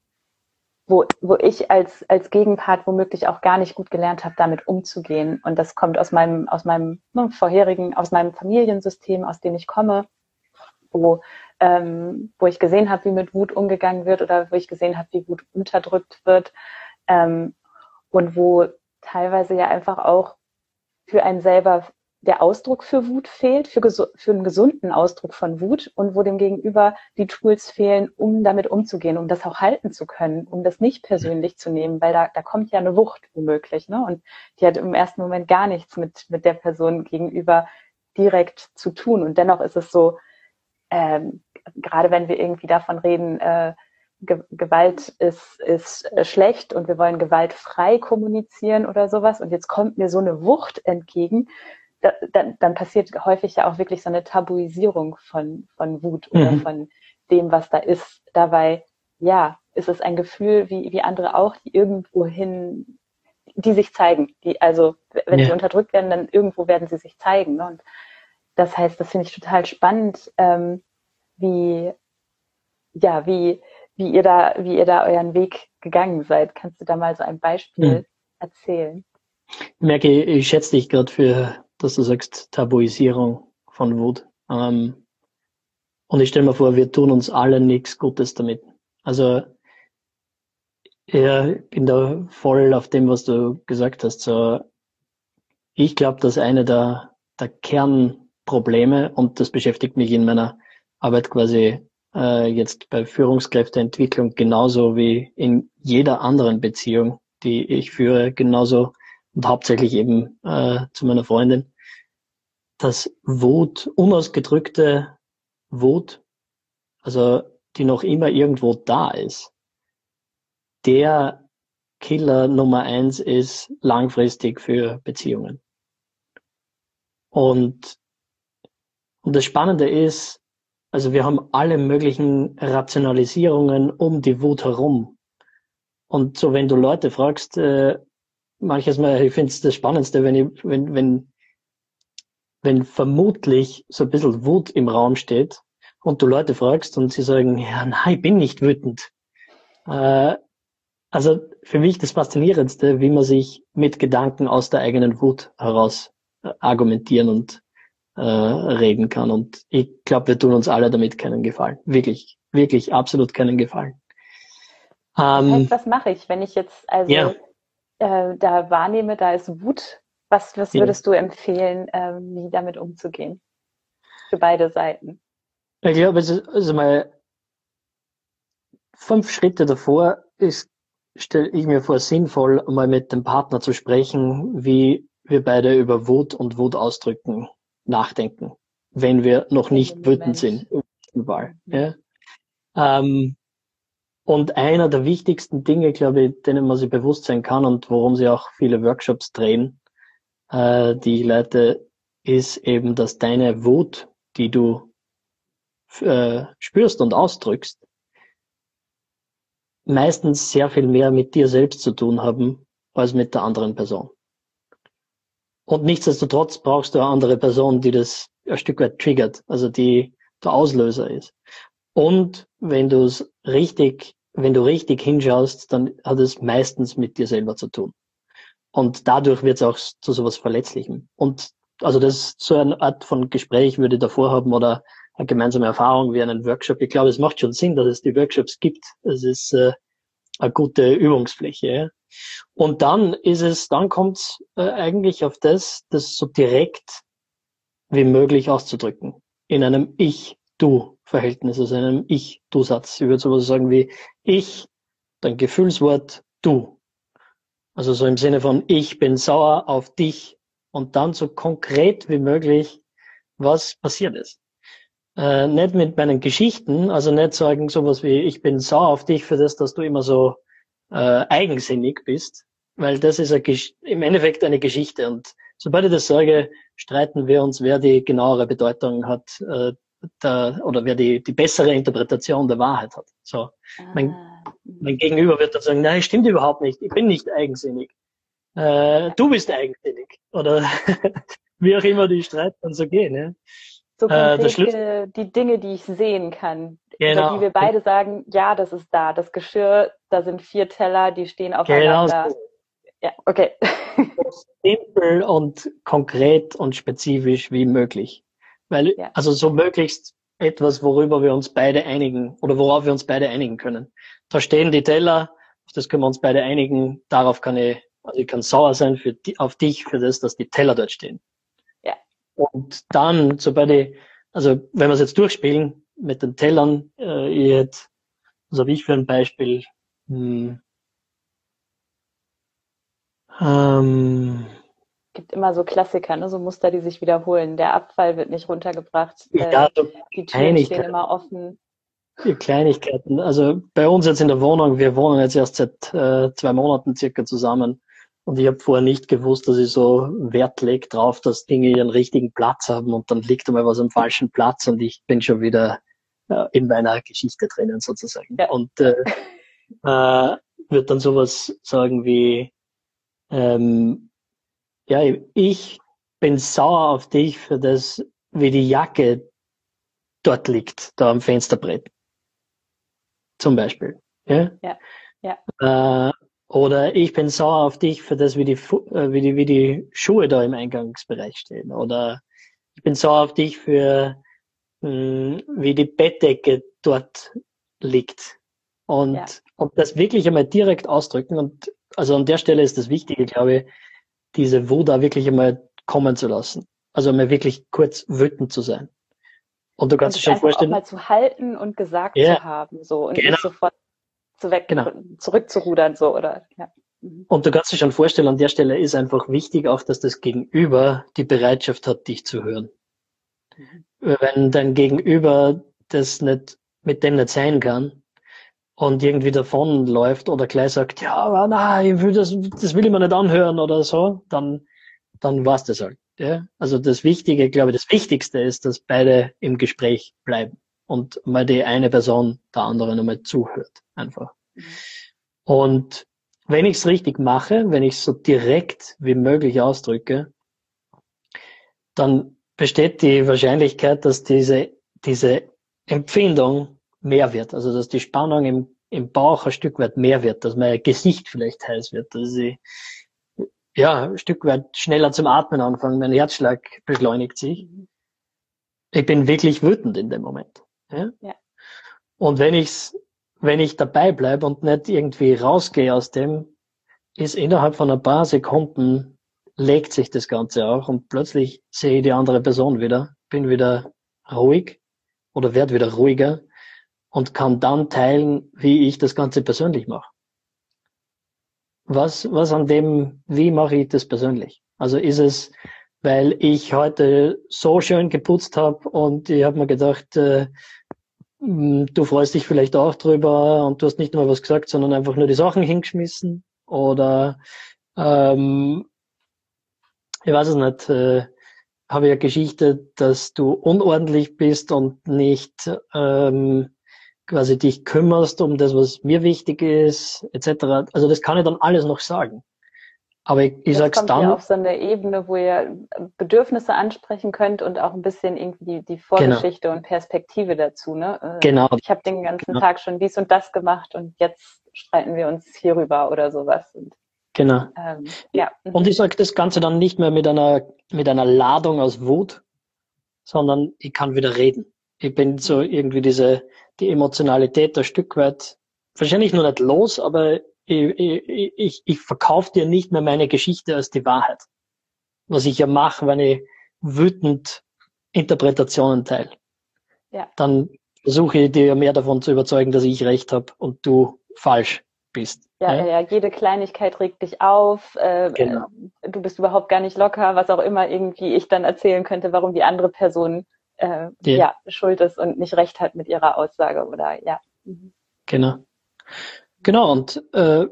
wo, wo ich als, als Gegenpart womöglich auch gar nicht gut gelernt habe, damit umzugehen. Und das kommt aus meinem, aus meinem ne, vorherigen, aus meinem Familiensystem, aus dem ich komme, wo, ähm, wo ich gesehen habe, wie mit Wut umgegangen wird oder wo ich gesehen habe, wie Wut unterdrückt wird. Ähm, und wo teilweise ja einfach auch für einen selber der Ausdruck für Wut fehlt, für, gesu- für einen gesunden Ausdruck von Wut und wo dem Gegenüber die Tools fehlen, um damit umzugehen, um das auch halten zu können, um das nicht persönlich zu nehmen, weil da, da kommt ja eine Wucht womöglich, ne? Und die hat im ersten Moment gar nichts mit, mit der Person gegenüber direkt zu tun. Und dennoch ist es so, ähm, gerade wenn wir irgendwie davon reden, äh, Ge- Gewalt ist, ist äh, schlecht und wir wollen gewaltfrei kommunizieren oder sowas und jetzt kommt mir so eine Wucht entgegen, da, dann, dann passiert häufig ja auch wirklich so eine Tabuisierung von, von Wut oder
Mhm.
von dem, was da ist. Dabei, ja, ist es ein Gefühl wie, wie andere auch, die irgendwohin, die sich zeigen. Die, also, wenn
Ja.
sie unterdrückt werden, dann irgendwo werden sie sich zeigen. Ne? Und das heißt, das finde ich total spannend, ähm, wie, ja, wie, wie ihr da, wie ihr da euren Weg gegangen seid. Kannst du da mal so ein Beispiel
Mhm.
erzählen?
Ich merke, ich, ich schätze dich gerade für, dass du sagst, Tabuisierung von Wut. Ähm, und ich stelle mir vor, wir tun uns alle nichts Gutes damit. Also ja, ich bin da voll auf dem, was du gesagt hast. So, ich glaube, dass eine der, der Kernprobleme, und das beschäftigt mich in meiner Arbeit quasi äh, jetzt bei Führungskräfteentwicklung genauso wie in jeder anderen Beziehung, die ich führe, genauso und hauptsächlich eben äh, zu meiner Freundin, dass Wut, unausgedrückte Wut, also die noch immer irgendwo da ist, der Killer Nummer eins ist langfristig für Beziehungen. Und, und das Spannende ist, also wir haben alle möglichen Rationalisierungen um die Wut herum. Und so, wenn du Leute fragst, äh, manches Mal, ich finde es das Spannendste, wenn ich, wenn, wenn, wenn vermutlich so ein bisschen Wut im Raum steht und du Leute fragst und sie sagen, ja, nein, ich bin nicht wütend. Äh, also für mich das Faszinierendste, wie man sich mit Gedanken aus der eigenen Wut heraus äh, argumentieren und äh, reden kann. Und ich glaube, wir tun uns alle damit keinen Gefallen. Wirklich, wirklich absolut keinen Gefallen.
Das
Ähm,
heißt, was mache ich, wenn ich jetzt also
ja.
äh, da wahrnehme, da ist Wut? Was, was
Ja.
würdest du empfehlen, äh, wie damit umzugehen? Für beide Seiten.
Ich glaube, es ist also mal fünf Schritte davor ist, stelle ich mir vor, sinnvoll, mal mit dem Partner zu sprechen, wie wir beide über Wut und Wutausdrücken nachdenken, wenn wir noch nicht
Im
wütend
Moment.
sind. Im besten Fall.
Mhm.
Ja. Ähm, und einer der wichtigsten Dinge, glaube ich, denen man sich bewusst sein kann und worum sie auch viele Workshops drehen, äh, die ich leite, ist eben, dass deine Wut, die du äh, spürst und ausdrückst, meistens sehr viel mehr mit dir selbst zu tun haben, als mit der anderen Person. Und nichtsdestotrotz brauchst du eine andere Person, die das ein Stück weit triggert, also die der Auslöser ist. Und wenn du es richtig, wenn du richtig hinschaust, dann hat es meistens mit dir selber zu tun. Und dadurch wird es auch zu sowas Verletzlichem. Und also das so eine Art von Gespräch würde ich davor haben oder eine gemeinsame Erfahrung wie einen Workshop. Ich glaube, es macht schon Sinn, dass es die Workshops gibt. Es ist äh, eine gute Übungsfläche. Ja. Und dann ist es, dann kommt es äh, eigentlich auf das, das so direkt wie möglich auszudrücken. In einem Ich-Du-Verhältnis, also in einem Ich-Du-Satz. Ich würde sowas sagen wie ich, dein Gefühlswort, du. Also so im Sinne von ich bin sauer auf dich und dann so konkret wie möglich, was passiert ist. Äh, nicht mit meinen Geschichten, also nicht sagen sowas wie ich bin sauer auf dich für das, dass du immer so äh, eigensinnig bist, weil das ist eine, im Endeffekt eine Geschichte und sobald ich das sage, streiten wir uns, wer die genauere Bedeutung hat äh, der, oder wer die, die bessere Interpretation der Wahrheit hat. So,
Ah.
mein, mein Gegenüber wird dann sagen, nein, stimmt überhaupt nicht, ich bin nicht eigensinnig. Äh, du bist eigensinnig. Oder wie auch immer die Streit dann so gehen. Ja.
So
Äh,
konkret äh, die Dinge, die ich sehen kann,
genau.
über die wir beide sagen, ja, das ist da. Das Geschirr, da sind vier Teller, die stehen aufeinander.
Genau so.
Ja, okay.
So simpel und konkret und spezifisch wie möglich. Weil,
ja.
also so möglichst etwas, worüber wir uns beide einigen oder worauf wir uns beide einigen können. Da stehen die Teller, auf das können wir uns beide einigen, darauf kann ich, also ich kann sauer sein für die, auf dich, für das, dass die Teller dort stehen.
Ja.
Und dann, sobald ich, also wenn wir es jetzt durchspielen mit den Tellern, äh, ich hätte, was habe ich für ein Beispiel? Hm, ähm,
gibt immer so Klassiker, ne? So Muster, die sich wiederholen. Der Abfall wird nicht runtergebracht.
ja,
Äh,
so
die Türen stehen immer offen.
Die Kleinigkeiten. Also bei uns jetzt in der Wohnung, wir wohnen jetzt erst seit äh, zwei Monaten circa zusammen und ich habe vorher nicht gewusst, dass ich so Wert lege drauf, dass Dinge ihren richtigen Platz haben und dann liegt einmal was am falschen Platz und ich bin schon wieder äh, in meiner Geschichte drinnen sozusagen.
Ja.
Und äh, äh, wird dann sowas sagen wie ähm, ja, ich bin sauer auf dich für das, wie die Jacke dort liegt, da am Fensterbrett. Zum Beispiel. Ja?
Ja, ja.
Äh, oder ich bin sauer auf dich für das, wie die, äh, wie die, wie die Schuhe da im Eingangsbereich stehen. Oder ich bin sauer auf dich für, mh, wie die Bettdecke dort liegt. Und,
Ja.
und das wirklich einmal direkt ausdrücken. Und also an der Stelle ist das Wichtige, glaube ich, diese Wut da wirklich einmal kommen zu lassen. Also einmal wirklich kurz wütend zu sein. Und du kannst
und
dir schon
einfach auch
vorstellen,
mal zu halten und gesagt
ja,
zu haben, so, und
genau,
nicht sofort zu weg,
genau.
zurückzurudern, so, oder, ja. Mhm.
Und du kannst dir schon vorstellen, an der Stelle ist einfach wichtig auch, dass das Gegenüber die Bereitschaft hat, dich zu hören.
Mhm.
Wenn dein Gegenüber das nicht, mit dem nicht sein kann und irgendwie davonläuft oder gleich sagt, ja, aber nein, ich will das, das will ich mir nicht anhören oder so, dann, dann war's das halt. Ja? Also das Wichtige, glaube ich, das Wichtigste ist, dass beide im Gespräch bleiben und mal die eine Person der anderen einmal zuhört, einfach.
Mhm.
Und wenn ich es richtig mache, wenn ich es so direkt wie möglich ausdrücke, dann besteht die Wahrscheinlichkeit, dass diese, diese Empfindung mehr wird. Also, dass die Spannung im, im Bauch ein Stück weit mehr wird, dass mein Gesicht vielleicht heiß wird, dass ich, ja, ein Stück weit schneller zum Atmen anfange, mein Herzschlag beschleunigt sich.
Mhm.
Ich bin wirklich wütend in dem Moment. Ja?
Ja.
Und wenn ich's, wenn ich dabei bleibe und nicht irgendwie rausgehe aus dem, ist innerhalb von ein paar Sekunden legt sich das Ganze auch und plötzlich sehe ich die andere Person wieder, bin wieder ruhig oder werde wieder ruhiger und kann dann teilen, wie ich das Ganze persönlich mache. Was, was an dem, wie mache ich das persönlich? Also ist es, weil ich heute so schön geputzt habe und ich habe mir gedacht, äh, du freust dich vielleicht auch drüber und du hast nicht nur was gesagt, sondern einfach nur die Sachen hingeschmissen oder ähm, ich weiß es nicht, äh, habe ich eine Geschichte, dass du unordentlich bist und nicht ähm, quasi dich kümmerst um das, was mir wichtig ist, et cetera. Also das kann ich dann alles noch sagen. Aber ich, ich
Jetzt
sag's
kommt ihr
dann,
auf so eine Ebene, wo ihr Bedürfnisse ansprechen könnt und auch ein bisschen irgendwie die, die
genau,
Vorgeschichte und Perspektive dazu. Ne?
genau,
Ich habe den ganzen
genau,
Tag schon dies und das gemacht und jetzt streiten wir uns hierüber oder sowas. Und,
genau.
ähm, ja.
Und
Mhm.
ich sage das Ganze dann nicht mehr mit einer, mit einer Ladung aus Wut, sondern ich kann wieder reden. Ich bin so irgendwie diese, die Emotionalität ein Stück weit, wahrscheinlich nur nicht los, aber ich, ich, ich, ich verkaufe dir nicht mehr meine Geschichte als die Wahrheit. Was ich ja mache, wenn ich wütend Interpretationen teile.
Ja.
Dann versuche ich dir mehr davon zu überzeugen, dass ich recht habe und du falsch bist.
Ja, ja,
Ja?
ja, jede Kleinigkeit regt dich auf, äh, äh,
Genau.
du bist überhaupt gar nicht locker, was auch immer irgendwie ich dann erzählen könnte, warum die andere Person äh,
Die,
ja schuld ist und nicht recht hat mit ihrer Aussage oder ja. Mhm.
genau. Genau. Und äh,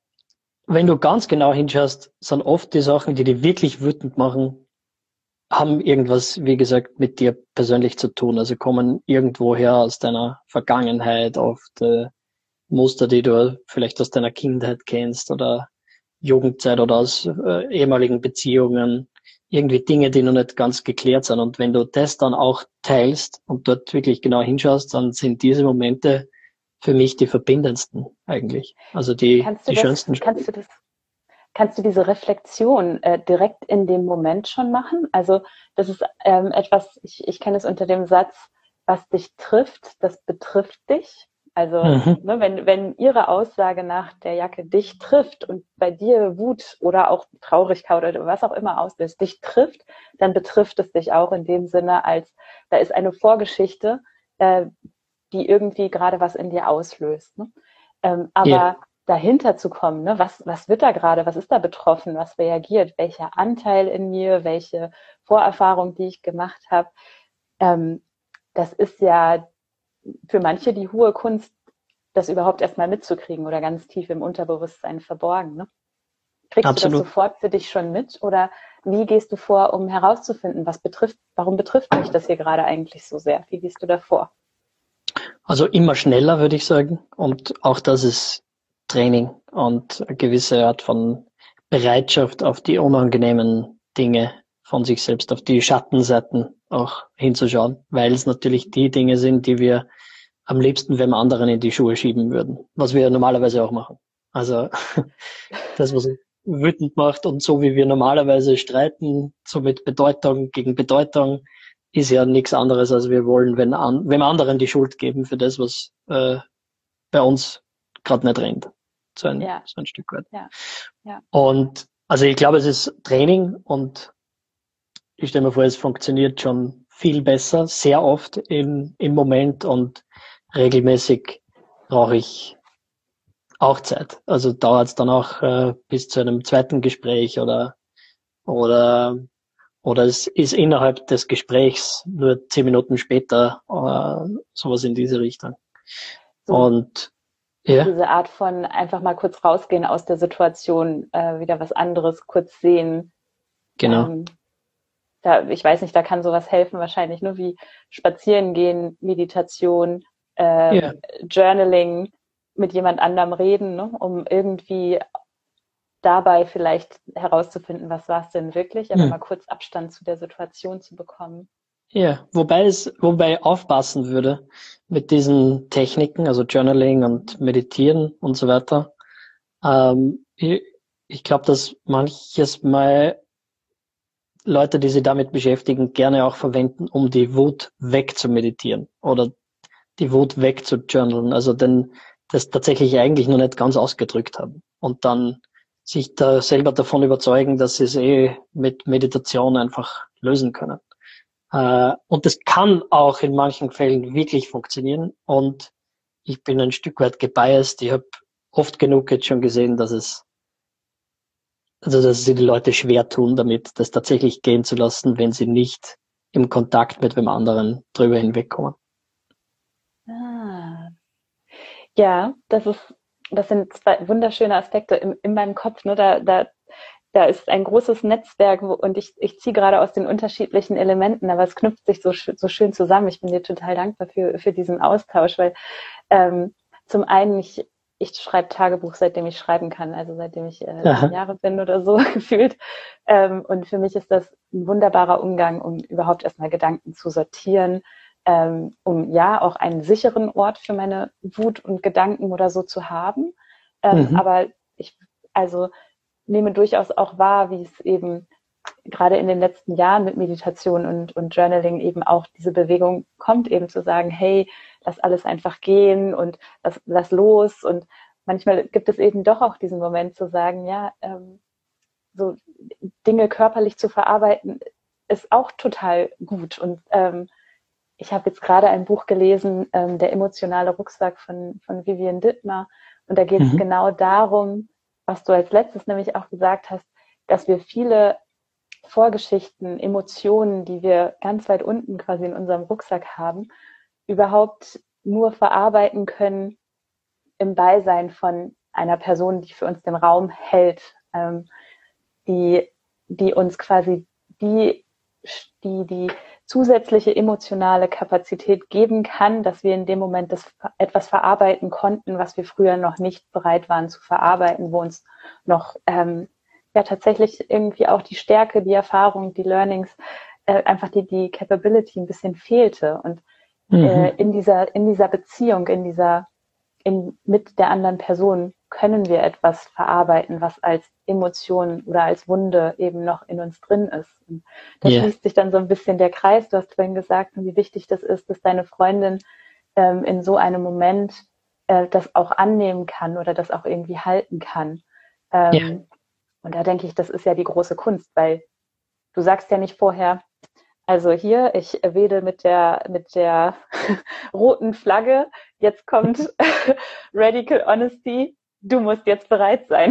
wenn du ganz genau hinschaust, sind oft die Sachen, die dich wirklich wütend machen, haben irgendwas, wie gesagt, mit dir persönlich zu tun. Also kommen irgendwoher aus deiner Vergangenheit, oft äh, Muster, die du vielleicht aus deiner Kindheit kennst oder Jugendzeit oder aus äh, ehemaligen Beziehungen. Irgendwie Dinge, die noch nicht ganz geklärt sind. Und wenn du das dann auch teilst und dort wirklich genau hinschaust, dann sind diese Momente für mich die verbindendsten eigentlich. Also die,
Kannst du
die
das,
schönsten.
kannst du das, kannst du diese Reflexion äh, direkt in dem Moment schon machen? Also das ist ähm, etwas, ich, ich kenne es unter dem Satz, was dich trifft, das betrifft dich. Also
Mhm.
ne, wenn, wenn ihre Aussage nach der Jacke dich trifft und bei dir Wut oder auch Traurigkeit oder was auch immer auslöst, dich trifft, dann betrifft es dich auch in dem Sinne, als da ist eine Vorgeschichte, äh, die irgendwie gerade was in dir auslöst. Ne? Ähm,
Ja,
aber dahinter zu kommen, ne, was, was wird da gerade, was ist da betroffen, was reagiert, welcher Anteil in mir, welche Vorerfahrung, die ich gemacht habe, ähm, das ist ja für manche die hohe Kunst, das überhaupt erstmal mitzukriegen oder ganz tief im Unterbewusstsein verborgen. Ne? Kriegst du das
absolut.
sofort für dich schon mit oder wie gehst du vor, um herauszufinden, was betrifft, warum betrifft mich das hier gerade eigentlich so sehr? Wie gehst du da vor?
Also immer schneller, würde ich sagen. Und auch das ist Training und eine gewisse Art von Bereitschaft, auf die unangenehmen Dinge von sich selbst, auf die Schattenseiten auch hinzuschauen, weil es natürlich die Dinge sind, die wir am liebsten wem anderen in die Schuhe schieben würden, was wir normalerweise auch machen. Also das, was uns wütend macht und so wie wir normalerweise streiten, so mit Bedeutung gegen Bedeutung, ist ja nichts anderes, als wir wollen, wenn, an, wenn anderen die Schuld geben für das, was äh, bei uns gerade nicht rennt. So ein,
Ja,
so ein Stück weit.
ja, ja.
Und also ich glaube, es ist Training und ich stelle mir vor, es funktioniert schon viel besser, sehr oft im, im Moment und regelmäßig brauche ich auch Zeit. Also dauert es dann auch äh, bis zu einem zweiten Gespräch oder oder oder es ist innerhalb des Gesprächs nur zehn Minuten später äh, sowas in diese Richtung.
So
Und ja,
diese Art von einfach mal kurz rausgehen aus der Situation, äh, wieder was anderes kurz sehen.
genau.
Ähm, da, ich weiß nicht, da kann sowas helfen wahrscheinlich, nur wie Spazieren gehen, Meditation,
Ja,
ähm, Journaling, mit jemand anderem reden, ne, um irgendwie dabei vielleicht herauszufinden, was war es denn wirklich, aber
hm.
mal kurz Abstand zu der Situation zu bekommen.
Ja, wobei es, wobei ich aufpassen würde mit diesen Techniken, also Journaling und Meditieren und so weiter. Ähm, ich ich glaube, dass manches Mal Leute, die sich damit beschäftigen, gerne auch verwenden, um die Wut wegzumeditieren oder die Wut wegzujournalen, also denn das tatsächlich eigentlich noch nicht ganz ausgedrückt haben und dann sich da selber davon überzeugen, dass sie es eh mit Meditation einfach lösen können. Äh, und das kann auch in manchen Fällen wirklich funktionieren und ich bin ein Stück weit gebiased. Ich habe oft genug jetzt schon gesehen, dass es also dass sie die Leute schwer tun, damit das tatsächlich gehen zu lassen, wenn sie nicht im Kontakt mit dem anderen drüber hinwegkommen.
Ah. Ja, das ist, das sind zwei wunderschöne Aspekte in, in meinem Kopf. Ne? Da, da, da ist ein großes Netzwerk wo, und ich, ich ziehe gerade aus den unterschiedlichen Elementen, aber es knüpft sich so, so schön zusammen. Ich bin dir total dankbar für, für diesen Austausch, weil ähm, zum einen, ich, ich schreibe Tagebuch, seitdem ich schreiben kann, also seitdem ich äh, sieben Jahre bin oder so gefühlt. Ähm, und für mich ist das ein wunderbarer Umgang, um überhaupt erstmal Gedanken zu sortieren, ähm, um ja auch einen sicheren Ort für meine Wut und Gedanken oder so zu haben. Ähm,
Mhm.
aber ich also nehme durchaus auch wahr, wie es eben gerade in den letzten Jahren mit Meditation und, und Journaling eben auch diese Bewegung kommt, eben zu sagen, hey, lass alles einfach gehen und lass, lass los. Und manchmal gibt es eben doch auch diesen Moment zu sagen, ja, ähm, so Dinge körperlich zu verarbeiten, ist auch total gut. Und ähm, ich habe jetzt gerade ein Buch gelesen, ähm, Der emotionale Rucksack von, von Vivian Dittmar. Und da geht es
Mhm.
genau darum, was du als letztes nämlich auch gesagt hast, dass wir viele Vorgeschichten, Emotionen, die wir ganz weit unten quasi in unserem Rucksack haben, überhaupt nur verarbeiten können im Beisein von einer Person, die für uns den Raum hält, ähm, die, die uns quasi die, die, die zusätzliche emotionale Kapazität geben kann, dass wir in dem Moment das etwas verarbeiten konnten, was wir früher noch nicht bereit waren zu verarbeiten, wo uns noch ähm, ja tatsächlich irgendwie auch die Stärke, die Erfahrung, die Learnings, äh, einfach die, die Capability ein bisschen fehlte. Und äh,
Mhm.
in dieser, in dieser Beziehung, in dieser, in, mit der anderen Person können wir etwas verarbeiten, was als Emotion oder als Wunde eben noch in uns drin ist. Und da
Ja,
schließt sich dann so ein bisschen der Kreis. Du hast vorhin gesagt, wie wichtig das ist, dass deine Freundin ähm, in so einem Moment äh, das auch annehmen kann oder das auch irgendwie halten kann.
ja,
Ähm, und da denke ich, das ist ja die große Kunst, weil du sagst ja nicht vorher, also hier, ich wedel mit der, mit der roten Flagge, jetzt kommt Radical Honesty, du musst jetzt bereit sein.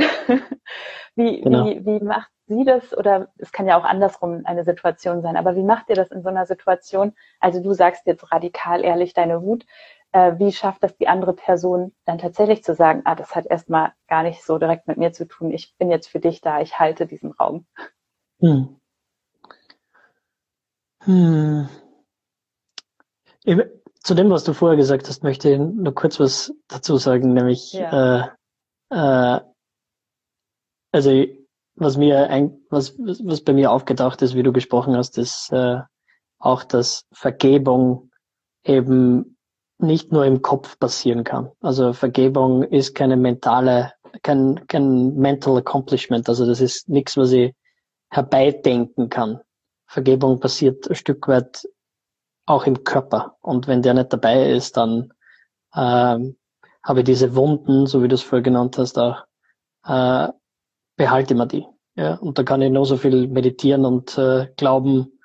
wie,
genau.
wie, wie macht sie das? Oder es kann ja auch andersrum eine Situation sein, aber wie macht ihr das in so einer Situation? Also du sagst jetzt radikal ehrlich deine Wut. Äh, wie schafft das die andere Person dann tatsächlich zu sagen, ah, das hat erstmal gar nicht so direkt mit mir zu tun, ich bin jetzt für dich da, ich halte diesen Raum.
Hm. Hm. Ich, zu dem, was du vorher gesagt hast, möchte ich nur kurz was dazu sagen, nämlich
Ja.
äh, äh, also was mir ein, was, was bei mir aufgetaucht ist, wie du gesprochen hast, ist äh, auch, dass Vergebung eben nicht nur im Kopf passieren kann. Also Vergebung ist keine mentale, kein, kein mental accomplishment. Also das ist nichts, was ich herbeidenken kann. Vergebung passiert ein Stück weit auch im Körper. Und wenn der nicht dabei ist, dann ähm, habe ich diese Wunden, so wie du es vorher genannt hast, auch äh, behalte ich mir die. Ja, und da kann ich nur so viel meditieren und äh, glauben,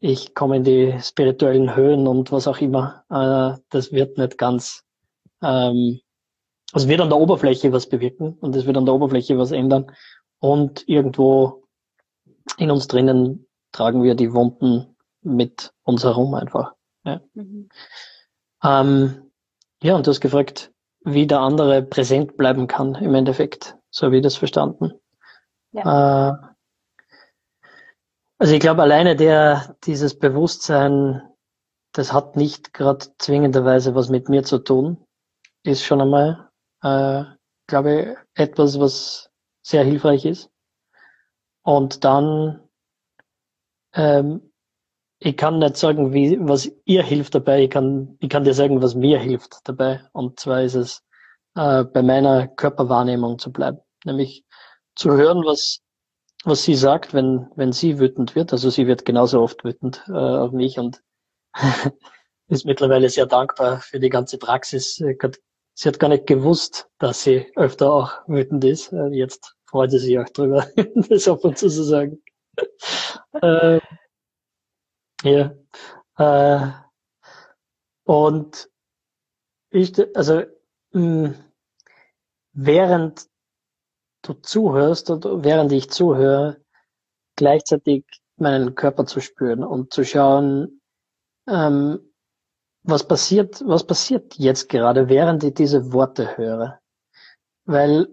ich komme in die spirituellen Höhen und was auch immer. Äh, das wird nicht ganz, ähm, also wird an der Oberfläche was bewirken und es wird an der Oberfläche was ändern. Und irgendwo in uns drinnen tragen wir die Wunden mit uns herum einfach. Ja,
Mhm.
ähm, ja und du hast gefragt, wie der andere präsent bleiben kann im Endeffekt. So habe ich das verstanden.
Ja.
Äh, also ich glaube, alleine der, dieses Bewusstsein, das hat nicht gerade zwingenderweise was mit mir zu tun, ist schon einmal, äh, glaube ich, etwas, was sehr hilfreich ist. Und dann, ähm, ich kann nicht sagen, wie, was ihr hilft dabei. Ich kann, ich kann dir sagen, was mir hilft dabei. Und zwar ist es, äh, bei meiner Körperwahrnehmung zu bleiben. Nämlich zu hören, was, was sie sagt, wenn, wenn sie wütend wird. Also sie wird genauso oft wütend, äh, auf mich und ist mittlerweile sehr dankbar für die ganze Praxis. Sie hat gar nicht gewusst, dass sie öfter auch wütend ist. Äh, Jetzt freut sie sich auch drüber, das ab und zu zu sagen. Äh, ja. Äh, und ich, also, mh, während du zuhörst oder während ich zuhöre, gleichzeitig meinen Körper zu spüren und zu schauen, ähm, was passiert, was passiert jetzt gerade, während ich diese Worte höre. Weil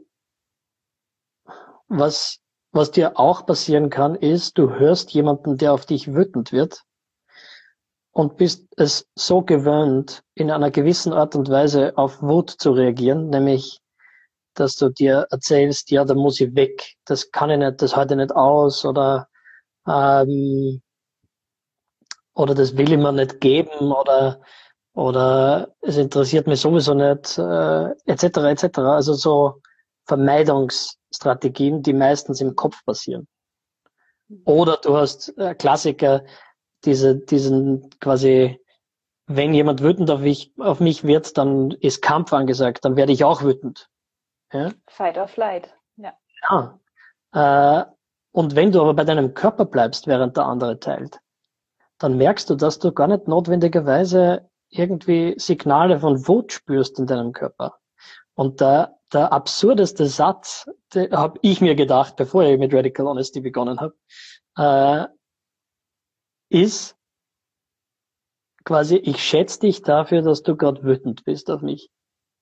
was, was dir auch passieren kann, ist, du hörst jemanden, der auf dich wütend wird und bist es so gewöhnt, in einer gewissen Art und Weise auf Wut zu reagieren, nämlich, dass du dir erzählst, ja, da muss ich weg, das kann ich nicht, das halte ich nicht aus oder, ähm, oder das will ich mir nicht geben oder, oder es interessiert mich sowieso nicht, äh, et cetera et cetera. Also so Vermeidungsstrategien, die meistens im Kopf passieren. Oder du hast äh, Klassiker, diese, diesen quasi, wenn jemand wütend auf mich, auf mich wird, dann ist Kampf angesagt, dann werde ich auch wütend. Ja.
Fight or flight. Ja.
Ja. Äh, und wenn du aber bei deinem Körper bleibst, während der andere teilt, dann merkst du, dass du gar nicht notwendigerweise irgendwie Signale von Wut spürst in deinem Körper. Und der, der absurdeste Satz, den habe ich mir gedacht, bevor ich mit Radical Honesty begonnen habe, äh, ist quasi, ich schätze dich dafür, dass du gerade wütend bist auf mich.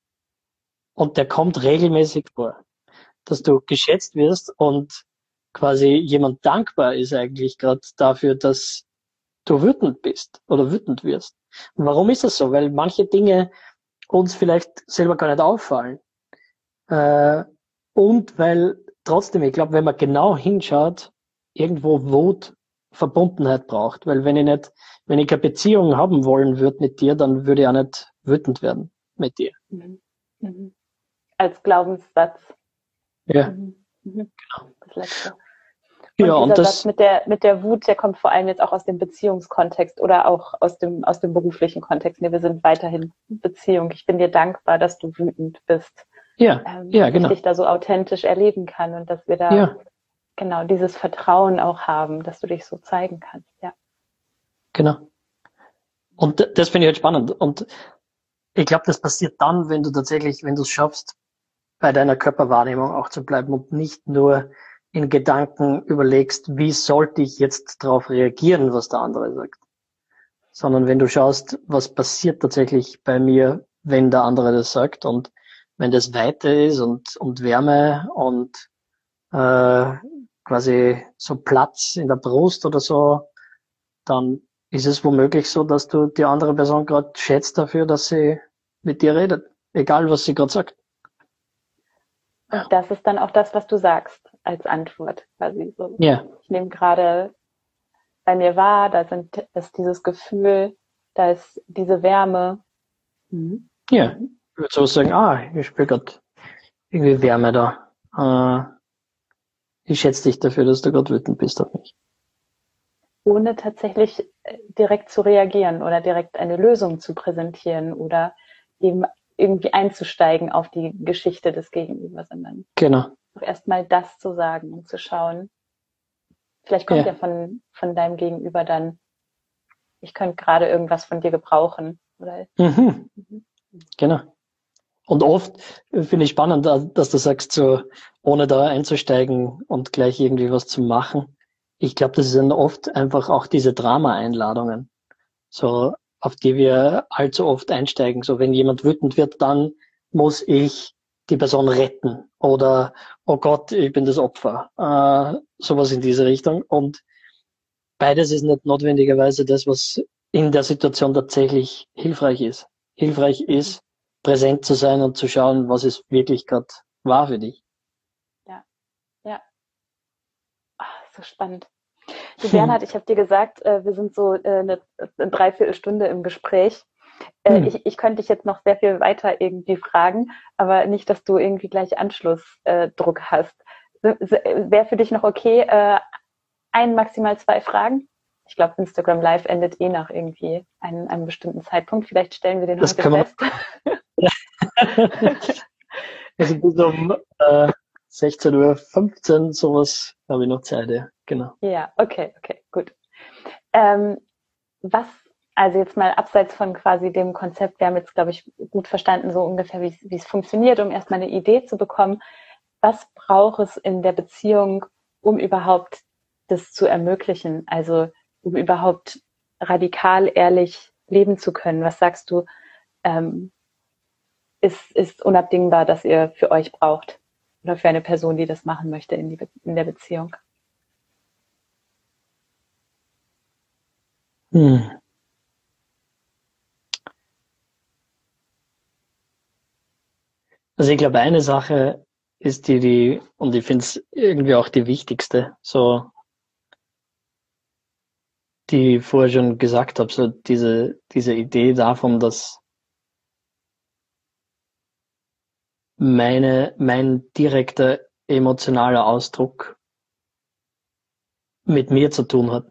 Und der kommt regelmäßig vor, dass du geschätzt wirst und quasi jemand dankbar ist eigentlich gerade dafür, dass du wütend bist oder wütend wirst. Und warum ist das so? Weil manche Dinge uns vielleicht selber gar nicht auffallen. Äh, und weil trotzdem, ich glaube, wenn man genau hinschaut, irgendwo Wut Verbundenheit braucht. Weil wenn ich nicht, wenn ich keine Beziehung haben wollen würde mit dir, dann würde ich auch nicht wütend werden mit dir.
Mhm. Mhm. Als Glaubenssatz.
Ja.
Mhm. Mhm. Das Letzte. Und
Ja,
dieser
und das,
Satz mit der, mit der Wut, der kommt vor allem jetzt auch aus dem Beziehungskontext oder auch aus dem, aus dem beruflichen Kontext. Nee, wir sind weiterhin in Beziehung. Ich bin dir dankbar, dass du wütend bist.
ja,
Ähm,
ja,
dass
genau.
ich dich da so authentisch erleben kann und dass wir da
Ja,
genau dieses Vertrauen auch haben, dass du dich so zeigen kannst. Ja.
genau. Und d- das finde ich halt spannend. Und ich glaube, das passiert dann, wenn du tatsächlich, wenn du es schaffst, bei deiner Körperwahrnehmung auch zu bleiben und nicht nur in Gedanken überlegst, wie sollte ich jetzt darauf reagieren, was der andere sagt, sondern wenn du schaust, was passiert tatsächlich bei mir, wenn der andere das sagt und wenn das Weite ist und, und Wärme und äh, quasi so Platz in der Brust oder so, dann ist es womöglich so, dass du die andere Person gerade schätzt dafür, dass sie mit dir redet, egal was sie gerade sagt.
Und das ist dann auch das, was du sagst als Antwort. Quasi so.
Ja,
Ich nehme gerade bei mir wahr, da sind, ist dieses Gefühl, da ist diese Wärme. Mhm.
ja. Ich würde so sagen, ah, ich spüre gerade irgendwie Wärme da. Äh, ich schätze dich dafür, dass du gerade wütend bist auf mich.
Ohne tatsächlich direkt zu reagieren oder direkt eine Lösung zu präsentieren oder eben irgendwie einzusteigen auf die Geschichte des Gegenübers, sondern
Genau.
erstmal das zu sagen und zu schauen. Vielleicht kommt ja,
Ja,
von, von deinem Gegenüber dann ich könnte gerade irgendwas von dir gebrauchen. Oder?
Mhm. Mhm. Genau. Und oft finde ich spannend, dass du sagst, so ohne da einzusteigen und gleich irgendwie was zu machen. Ich glaube, das sind oft einfach auch diese Drama-Einladungen, so auf die wir allzu oft einsteigen. So wenn jemand wütend wird, dann muss ich die Person retten oder oh Gott, ich bin das Opfer. Äh, sowas in diese Richtung. Und beides ist nicht notwendigerweise das, was in der Situation tatsächlich hilfreich ist. Hilfreich ist, präsent zu sein und zu schauen, was es wirklich gerade war für dich.
Ja, ja. Ach, so spannend. Du Bernhard, ich habe dir gesagt, äh, wir sind so äh, eine, eine Dreiviertelstunde im Gespräch. Äh, hm. ich, ich könnte dich jetzt noch sehr viel weiter irgendwie fragen, aber nicht, dass du irgendwie gleich Anschlussdruck äh, hast. Wäre für dich noch okay, äh, ein, maximal zwei Fragen? Ich glaube, Instagram Live endet eh nach irgendwie einem, einem bestimmten Zeitpunkt. Vielleicht stellen wir den das heute fest.
Also bis um äh, sechzehn Uhr fünfzehn, sowas habe ich noch Zeit, ja, genau.
Ja, okay, okay, gut. Ähm, was, also jetzt mal abseits von quasi dem Konzept, wir haben jetzt, glaube ich, gut verstanden, so ungefähr, wie es funktioniert, um erstmal eine Idee zu bekommen. Was braucht es in der Beziehung, um überhaupt das zu ermöglichen? Also um überhaupt radikal ehrlich leben zu können? Was sagst du, ähm, ist, ist unabdingbar, dass ihr für euch braucht? Oder für eine Person, die das machen möchte in, die Be- in der Beziehung?
Hm. Also ich glaube, eine Sache ist die, die, und ich finde es irgendwie auch die wichtigste, so, die ich vorher schon gesagt habe, so diese, diese Idee davon, dass meine, mein direkter emotionaler Ausdruck mit mir zu tun hat.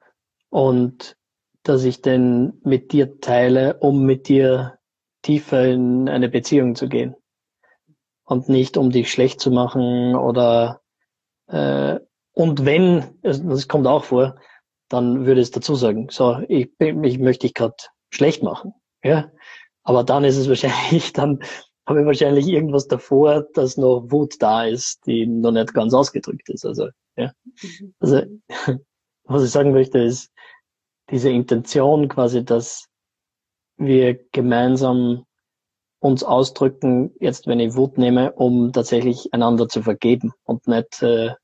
Und dass ich den mit dir teile, um mit dir tiefer in eine Beziehung zu gehen. Und nicht um dich schlecht zu machen oder äh, und wenn, das kommt auch vor, dann würde es dazu sagen, so, ich, ich möchte dich gerade schlecht machen. Ja, aber dann ist es wahrscheinlich, dann habe ich wahrscheinlich irgendwas davor, dass noch Wut da ist, die noch nicht ganz ausgedrückt ist. Also, ja. Also, was ich sagen möchte, ist diese Intention quasi, dass wir gemeinsam uns ausdrücken, jetzt wenn ich Wut nehme, um tatsächlich einander zu vergeben und nicht äh,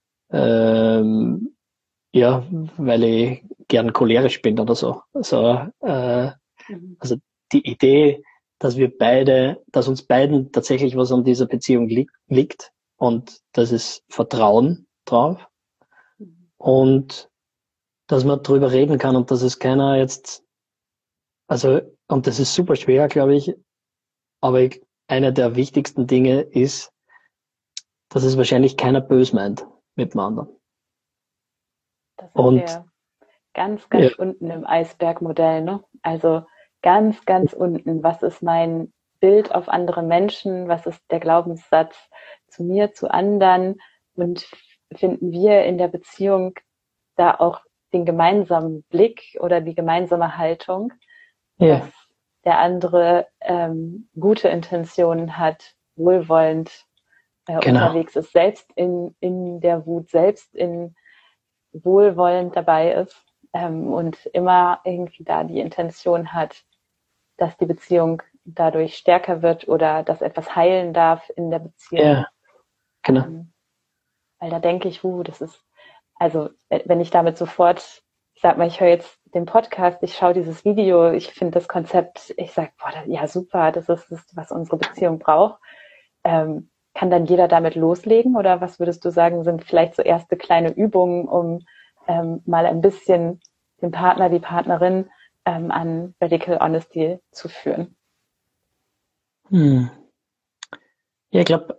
ähm, ja, weil ich gern cholerisch bin oder so. Also, äh, mhm. also die Idee, dass wir beide, dass uns beiden tatsächlich was an dieser Beziehung li- liegt und das ist Vertrauen drauf mhm. und dass man drüber reden kann und dass es keiner jetzt, also, und das ist super schwer, glaube ich, aber ich, einer der wichtigsten Dinge ist, dass es wahrscheinlich keiner böse meint mit dem anderen.
Das ist und der ganz, ganz ja. unten im Eisbergmodell, ne? Also ganz, ganz unten. Was ist mein Bild auf andere Menschen? Was ist der Glaubenssatz zu mir, zu anderen? Und finden wir in der Beziehung da auch den gemeinsamen Blick oder die gemeinsame Haltung, ja. dass der andere ähm, gute Intentionen hat, wohlwollend äh, genau. unterwegs ist, selbst in, in der Wut, selbst in wohlwollend dabei ist ähm, und immer irgendwie da die Intention hat, dass die Beziehung dadurch stärker wird oder dass etwas heilen darf in der Beziehung.
Ja, genau.
Ähm, weil da denke ich, uh, das ist, also wenn ich damit sofort, ich sag mal, ich höre jetzt den Podcast, ich schaue dieses Video, ich finde das Konzept, ich sag, boah, das, ja super, das ist das, was unsere Beziehung braucht. Ähm, kann dann jeder damit loslegen oder was würdest du sagen, sind vielleicht so erste kleine Übungen, um ähm, mal ein bisschen den Partner, die Partnerin ähm, an Radical Honesty zu führen?
Hm. Ja, ich glaube,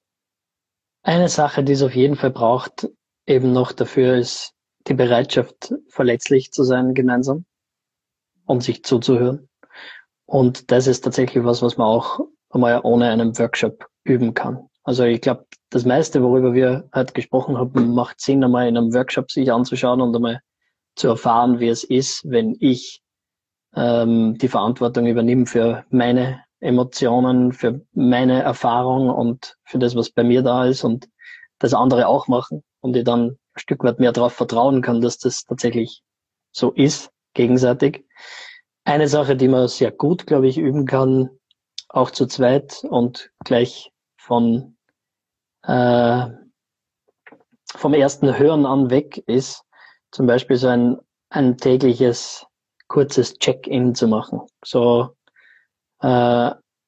eine Sache, die es auf jeden Fall braucht, eben noch dafür ist die Bereitschaft, verletzlich zu sein gemeinsam und sich zuzuhören. Und das ist tatsächlich was, was man auch einmal ohne einen Workshop üben kann. Also ich glaube, das meiste, worüber wir heute gesprochen haben, macht Sinn, einmal in einem Workshop sich anzuschauen und einmal zu erfahren, wie es ist, wenn ich ähm, die Verantwortung übernehme für meine Emotionen, für meine Erfahrung und für das, was bei mir da ist und das andere auch machen und ich dann ein Stück weit mehr darauf vertrauen kann, dass das tatsächlich so ist, gegenseitig. Eine Sache, die man sehr gut, glaube ich, üben kann, auch zu zweit und gleich von äh, vom ersten Hören an weg ist, zum Beispiel so ein, ein tägliches kurzes Check-in zu machen. So, äh,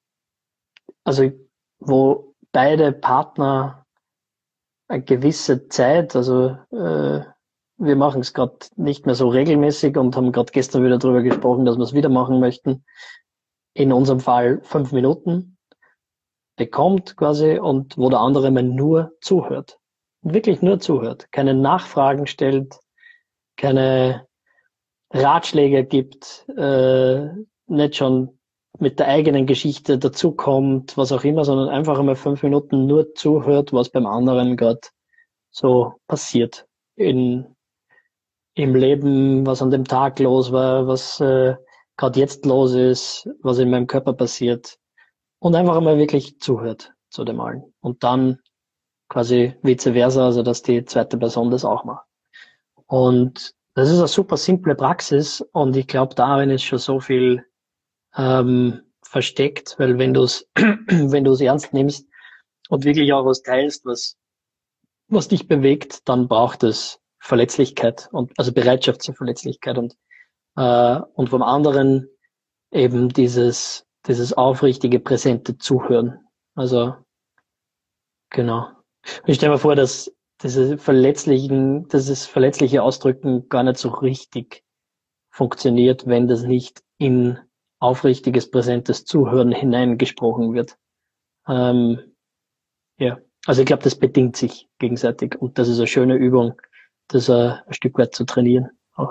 also wo beide Partner eine gewisse Zeit, also äh, wir machen es gerade nicht mehr so regelmäßig und haben gerade gestern wieder darüber gesprochen, dass wir es wieder machen möchten. In unserem Fall fünf Minuten bekommt quasi und wo der andere mal nur zuhört. Wirklich nur zuhört. Keine Nachfragen stellt, keine Ratschläge gibt, äh, nicht schon mit der eigenen Geschichte dazukommt, was auch immer, sondern einfach einmal fünf Minuten nur zuhört, was beim anderen gerade so passiert in, im Leben, was an dem Tag los war, was äh, gerade jetzt los ist, was in meinem Körper passiert und einfach einmal wirklich zuhört zu dem allen und dann quasi vice versa, also dass die zweite Person das auch macht. Und das ist eine super simple Praxis und ich glaube, darin ist schon so viel ähm, versteckt, weil wenn du es wenn du es ernst nimmst und wirklich auch was teilst, was was dich bewegt, dann braucht es Verletzlichkeit und also Bereitschaft zur Verletzlichkeit und äh, und vom anderen eben dieses dieses aufrichtige, präsente Zuhören. Also genau. Ich stelle mir vor, dass diese verletzlichen, dieses verletzliche Ausdrücken gar nicht so richtig funktioniert, wenn das nicht in aufrichtiges, präsentes Zuhören hineingesprochen wird. Ähm, ja, also ich glaube, das bedingt sich gegenseitig und das ist eine schöne Übung, das ein, ein Stück weit zu trainieren. Auch.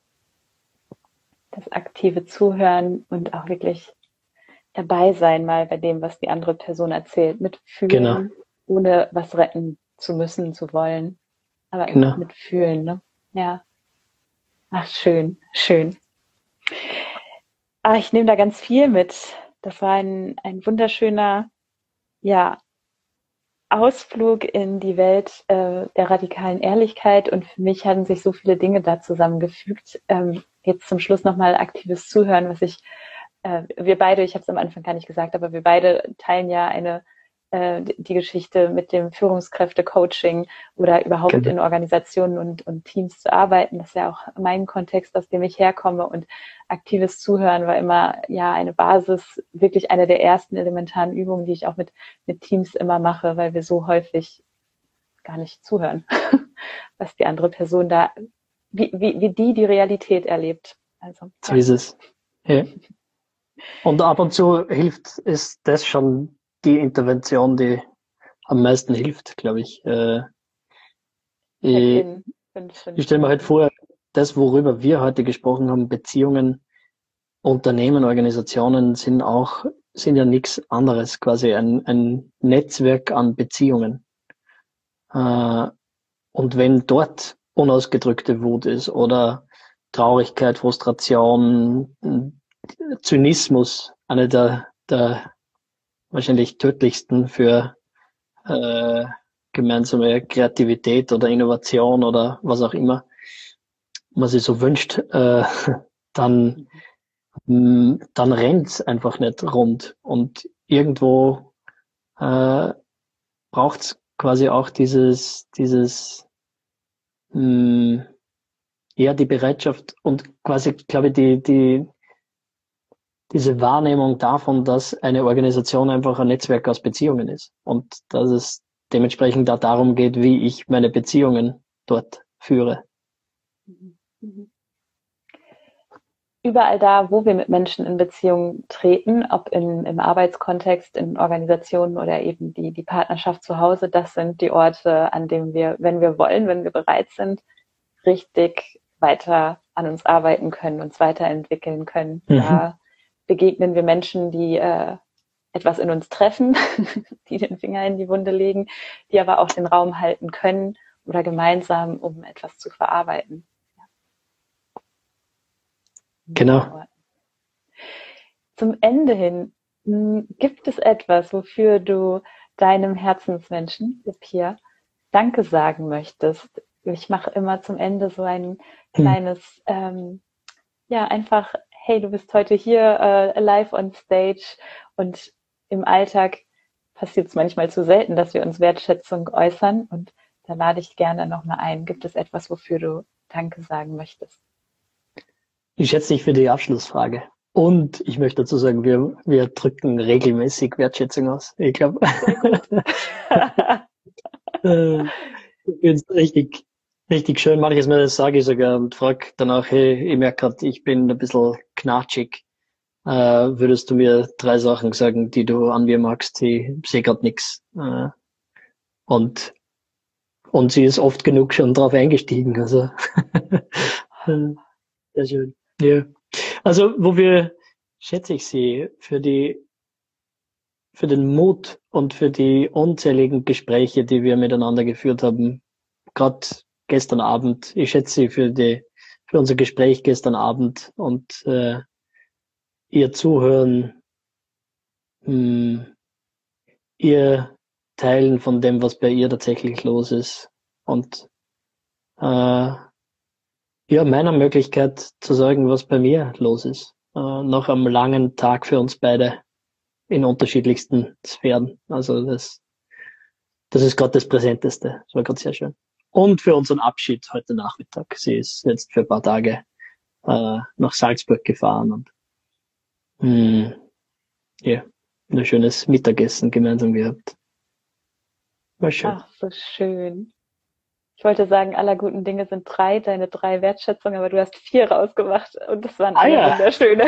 Das aktive Zuhören und auch wirklich dabei sein mal bei dem, was die andere Person erzählt, mitfühlen,
Genau.
ohne was retten zu müssen, zu wollen, aber
Genau.
einfach mitfühlen, ne? Ja. Ach, schön, schön. Ah, ich nehme da ganz viel mit. Das war ein, ein wunderschöner, ja, Ausflug in die Welt äh, der radikalen Ehrlichkeit und für mich hatten sich so viele Dinge da zusammengefügt. Ähm, jetzt zum Schluss nochmal aktives Zuhören, was ich, äh, wir beide, ich habe es am Anfang gar nicht gesagt, aber wir beide teilen ja eine äh, die Geschichte mit dem Führungskräfte-Coaching oder überhaupt
Genau.
in Organisationen und, und Teams zu arbeiten. Das ist ja auch mein Kontext, aus dem ich herkomme und aktives Zuhören war immer ja eine Basis, wirklich eine der ersten elementaren Übungen, die ich auch mit, mit Teams immer mache, weil wir so häufig gar nicht zuhören, was die andere Person da, wie, wie, wie die die Realität erlebt. Also,
So
ja.
ist es. Ja. Und ab und zu hilft ist das schon die Intervention, die am meisten hilft, glaube ich. Äh, ich ich stelle mir halt vor, das, worüber wir heute gesprochen haben, Beziehungen, Unternehmen, Organisationen sind auch, sind ja nichts anderes, quasi ein, ein Netzwerk an Beziehungen. Äh, und wenn dort unausgedrückte Wut ist oder Traurigkeit, Frustration, Zynismus, eine der, der wahrscheinlich tödlichsten für äh, gemeinsame Kreativität oder Innovation oder was auch immer man sich so wünscht, äh, dann, mh, dann rennt's einfach nicht rund. Und irgendwo äh, braucht's quasi auch dieses, dieses mh, ja, die Bereitschaft und quasi, glaube ich, die, die, diese Wahrnehmung davon, dass eine Organisation einfach ein Netzwerk aus Beziehungen ist und dass es dementsprechend auch darum geht, wie ich meine Beziehungen dort führe.
Überall da, wo wir mit Menschen in Beziehung treten, ob in, im Arbeitskontext, in Organisationen oder eben die, die Partnerschaft zu Hause, das sind die Orte, an denen wir, wenn wir wollen, wenn wir bereit sind, richtig weiter an uns arbeiten können, uns weiterentwickeln können. Mhm. Da begegnen wir Menschen, die äh, etwas in uns treffen, die den Finger in die Wunde legen, die aber auch den Raum halten können oder gemeinsam, um etwas zu verarbeiten. Ja.
Genau.
Zum Ende hin, gibt es etwas, wofür du deinem Herzensmenschen, Pia, Danke sagen möchtest? Ich mache immer zum Ende so ein kleines, hm. ähm, ja, einfach, hey, du bist heute hier äh, live on stage, und im Alltag passiert es manchmal zu selten, dass wir uns Wertschätzung äußern, und da lade ich gerne nochmal ein. Gibt es etwas, wofür du Danke sagen möchtest?
Ich schätze dich für die Abschlussfrage. Und ich möchte dazu sagen, wir, wir drücken regelmäßig Wertschätzung aus. Ich glaube, äh, ich finde es richtig, richtig schön. Manches Mal sage ich sogar und frage danach, hey, ich merke gerade, ich bin ein bisschen knatschig. Äh, würdest du mir drei Sachen sagen, die du an mir magst? Ich sehe gerade nichts. Äh, und, und sie ist oft genug schon drauf eingestiegen. Also, sehr schön. Ja. Also, wofür schätze ich sie? Für die, für den Mut und für die unzähligen Gespräche, die wir miteinander geführt haben. Gerade gestern Abend. Ich schätze sie für die, für unser Gespräch gestern Abend und, äh, ihr Zuhören, mh, ihr Teilen von dem, was bei ihr tatsächlich los ist und, äh, ja, meiner Möglichkeit zu sagen, was bei mir los ist. Äh, nach einem langen Tag für uns beide in unterschiedlichsten Sphären. Also das, das ist gerade das Präsenteste. Das war gerade sehr schön. Und für unseren Abschied heute Nachmittag. Sie ist jetzt für ein paar Tage äh, nach Salzburg gefahren und mh, ja, ein schönes Mittagessen gemeinsam gehabt. War schön.
Ach, so schön. Ich wollte sagen, aller guten Dinge sind drei, deine drei Wertschätzungen, aber du hast vier rausgemacht und das waren alle ah, ja. wunderschöne.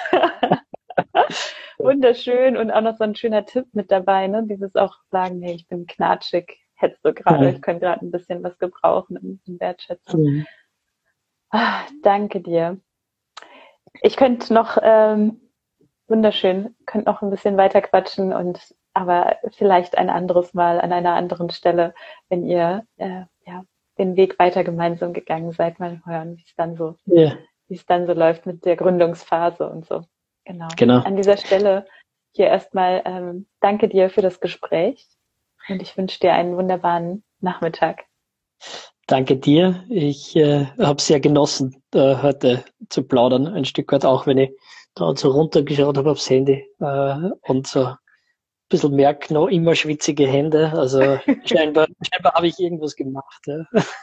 Wunderschön, und auch noch so ein schöner Tipp mit dabei, ne? Dieses auch sagen, hey, ich bin knatschig, hättest du gerade, ja. ich könnte gerade ein bisschen was gebrauchen, ein bisschen Wertschätzung. Mhm. Ah, danke dir. Ich könnte noch, ähm, wunderschön, könnte noch ein bisschen weiter quatschen, und aber vielleicht ein anderes Mal an einer anderen Stelle, wenn ihr äh, ja den Weg weiter gemeinsam gegangen seid, mal hören, wie es dann so, yeah. wie es dann so läuft mit der Gründungsphase und so. Genau. genau. An dieser Stelle hier erstmal ähm, danke dir für das Gespräch, und ich wünsche dir einen wunderbaren Nachmittag.
Danke dir. Ich äh, habe sehr genossen, äh, heute zu plaudern, ein Stück weit, auch wenn ich da so runtergeschaut habe aufs Handy äh, und so ein bisschen merke, noch immer schwitzige Hände. Also scheinbar, scheinbar habe ich irgendwas gemacht. Ja.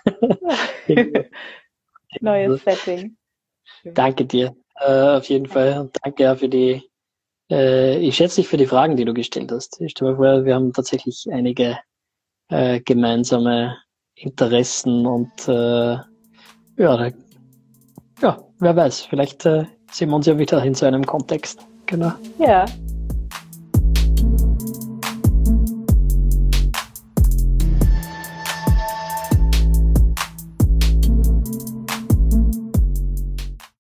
Neues Setting.
Schön. Danke dir. Uh, auf jeden Fall. Und danke auch für die, äh, ich schätze dich für die Fragen, die du gestellt hast. Ich stelle mir vor, wir haben tatsächlich einige äh, gemeinsame Interessen und äh, ja, da, ja, wer weiß, vielleicht äh, sehen wir uns ja wieder in so einem Kontext. Genau.
Ja,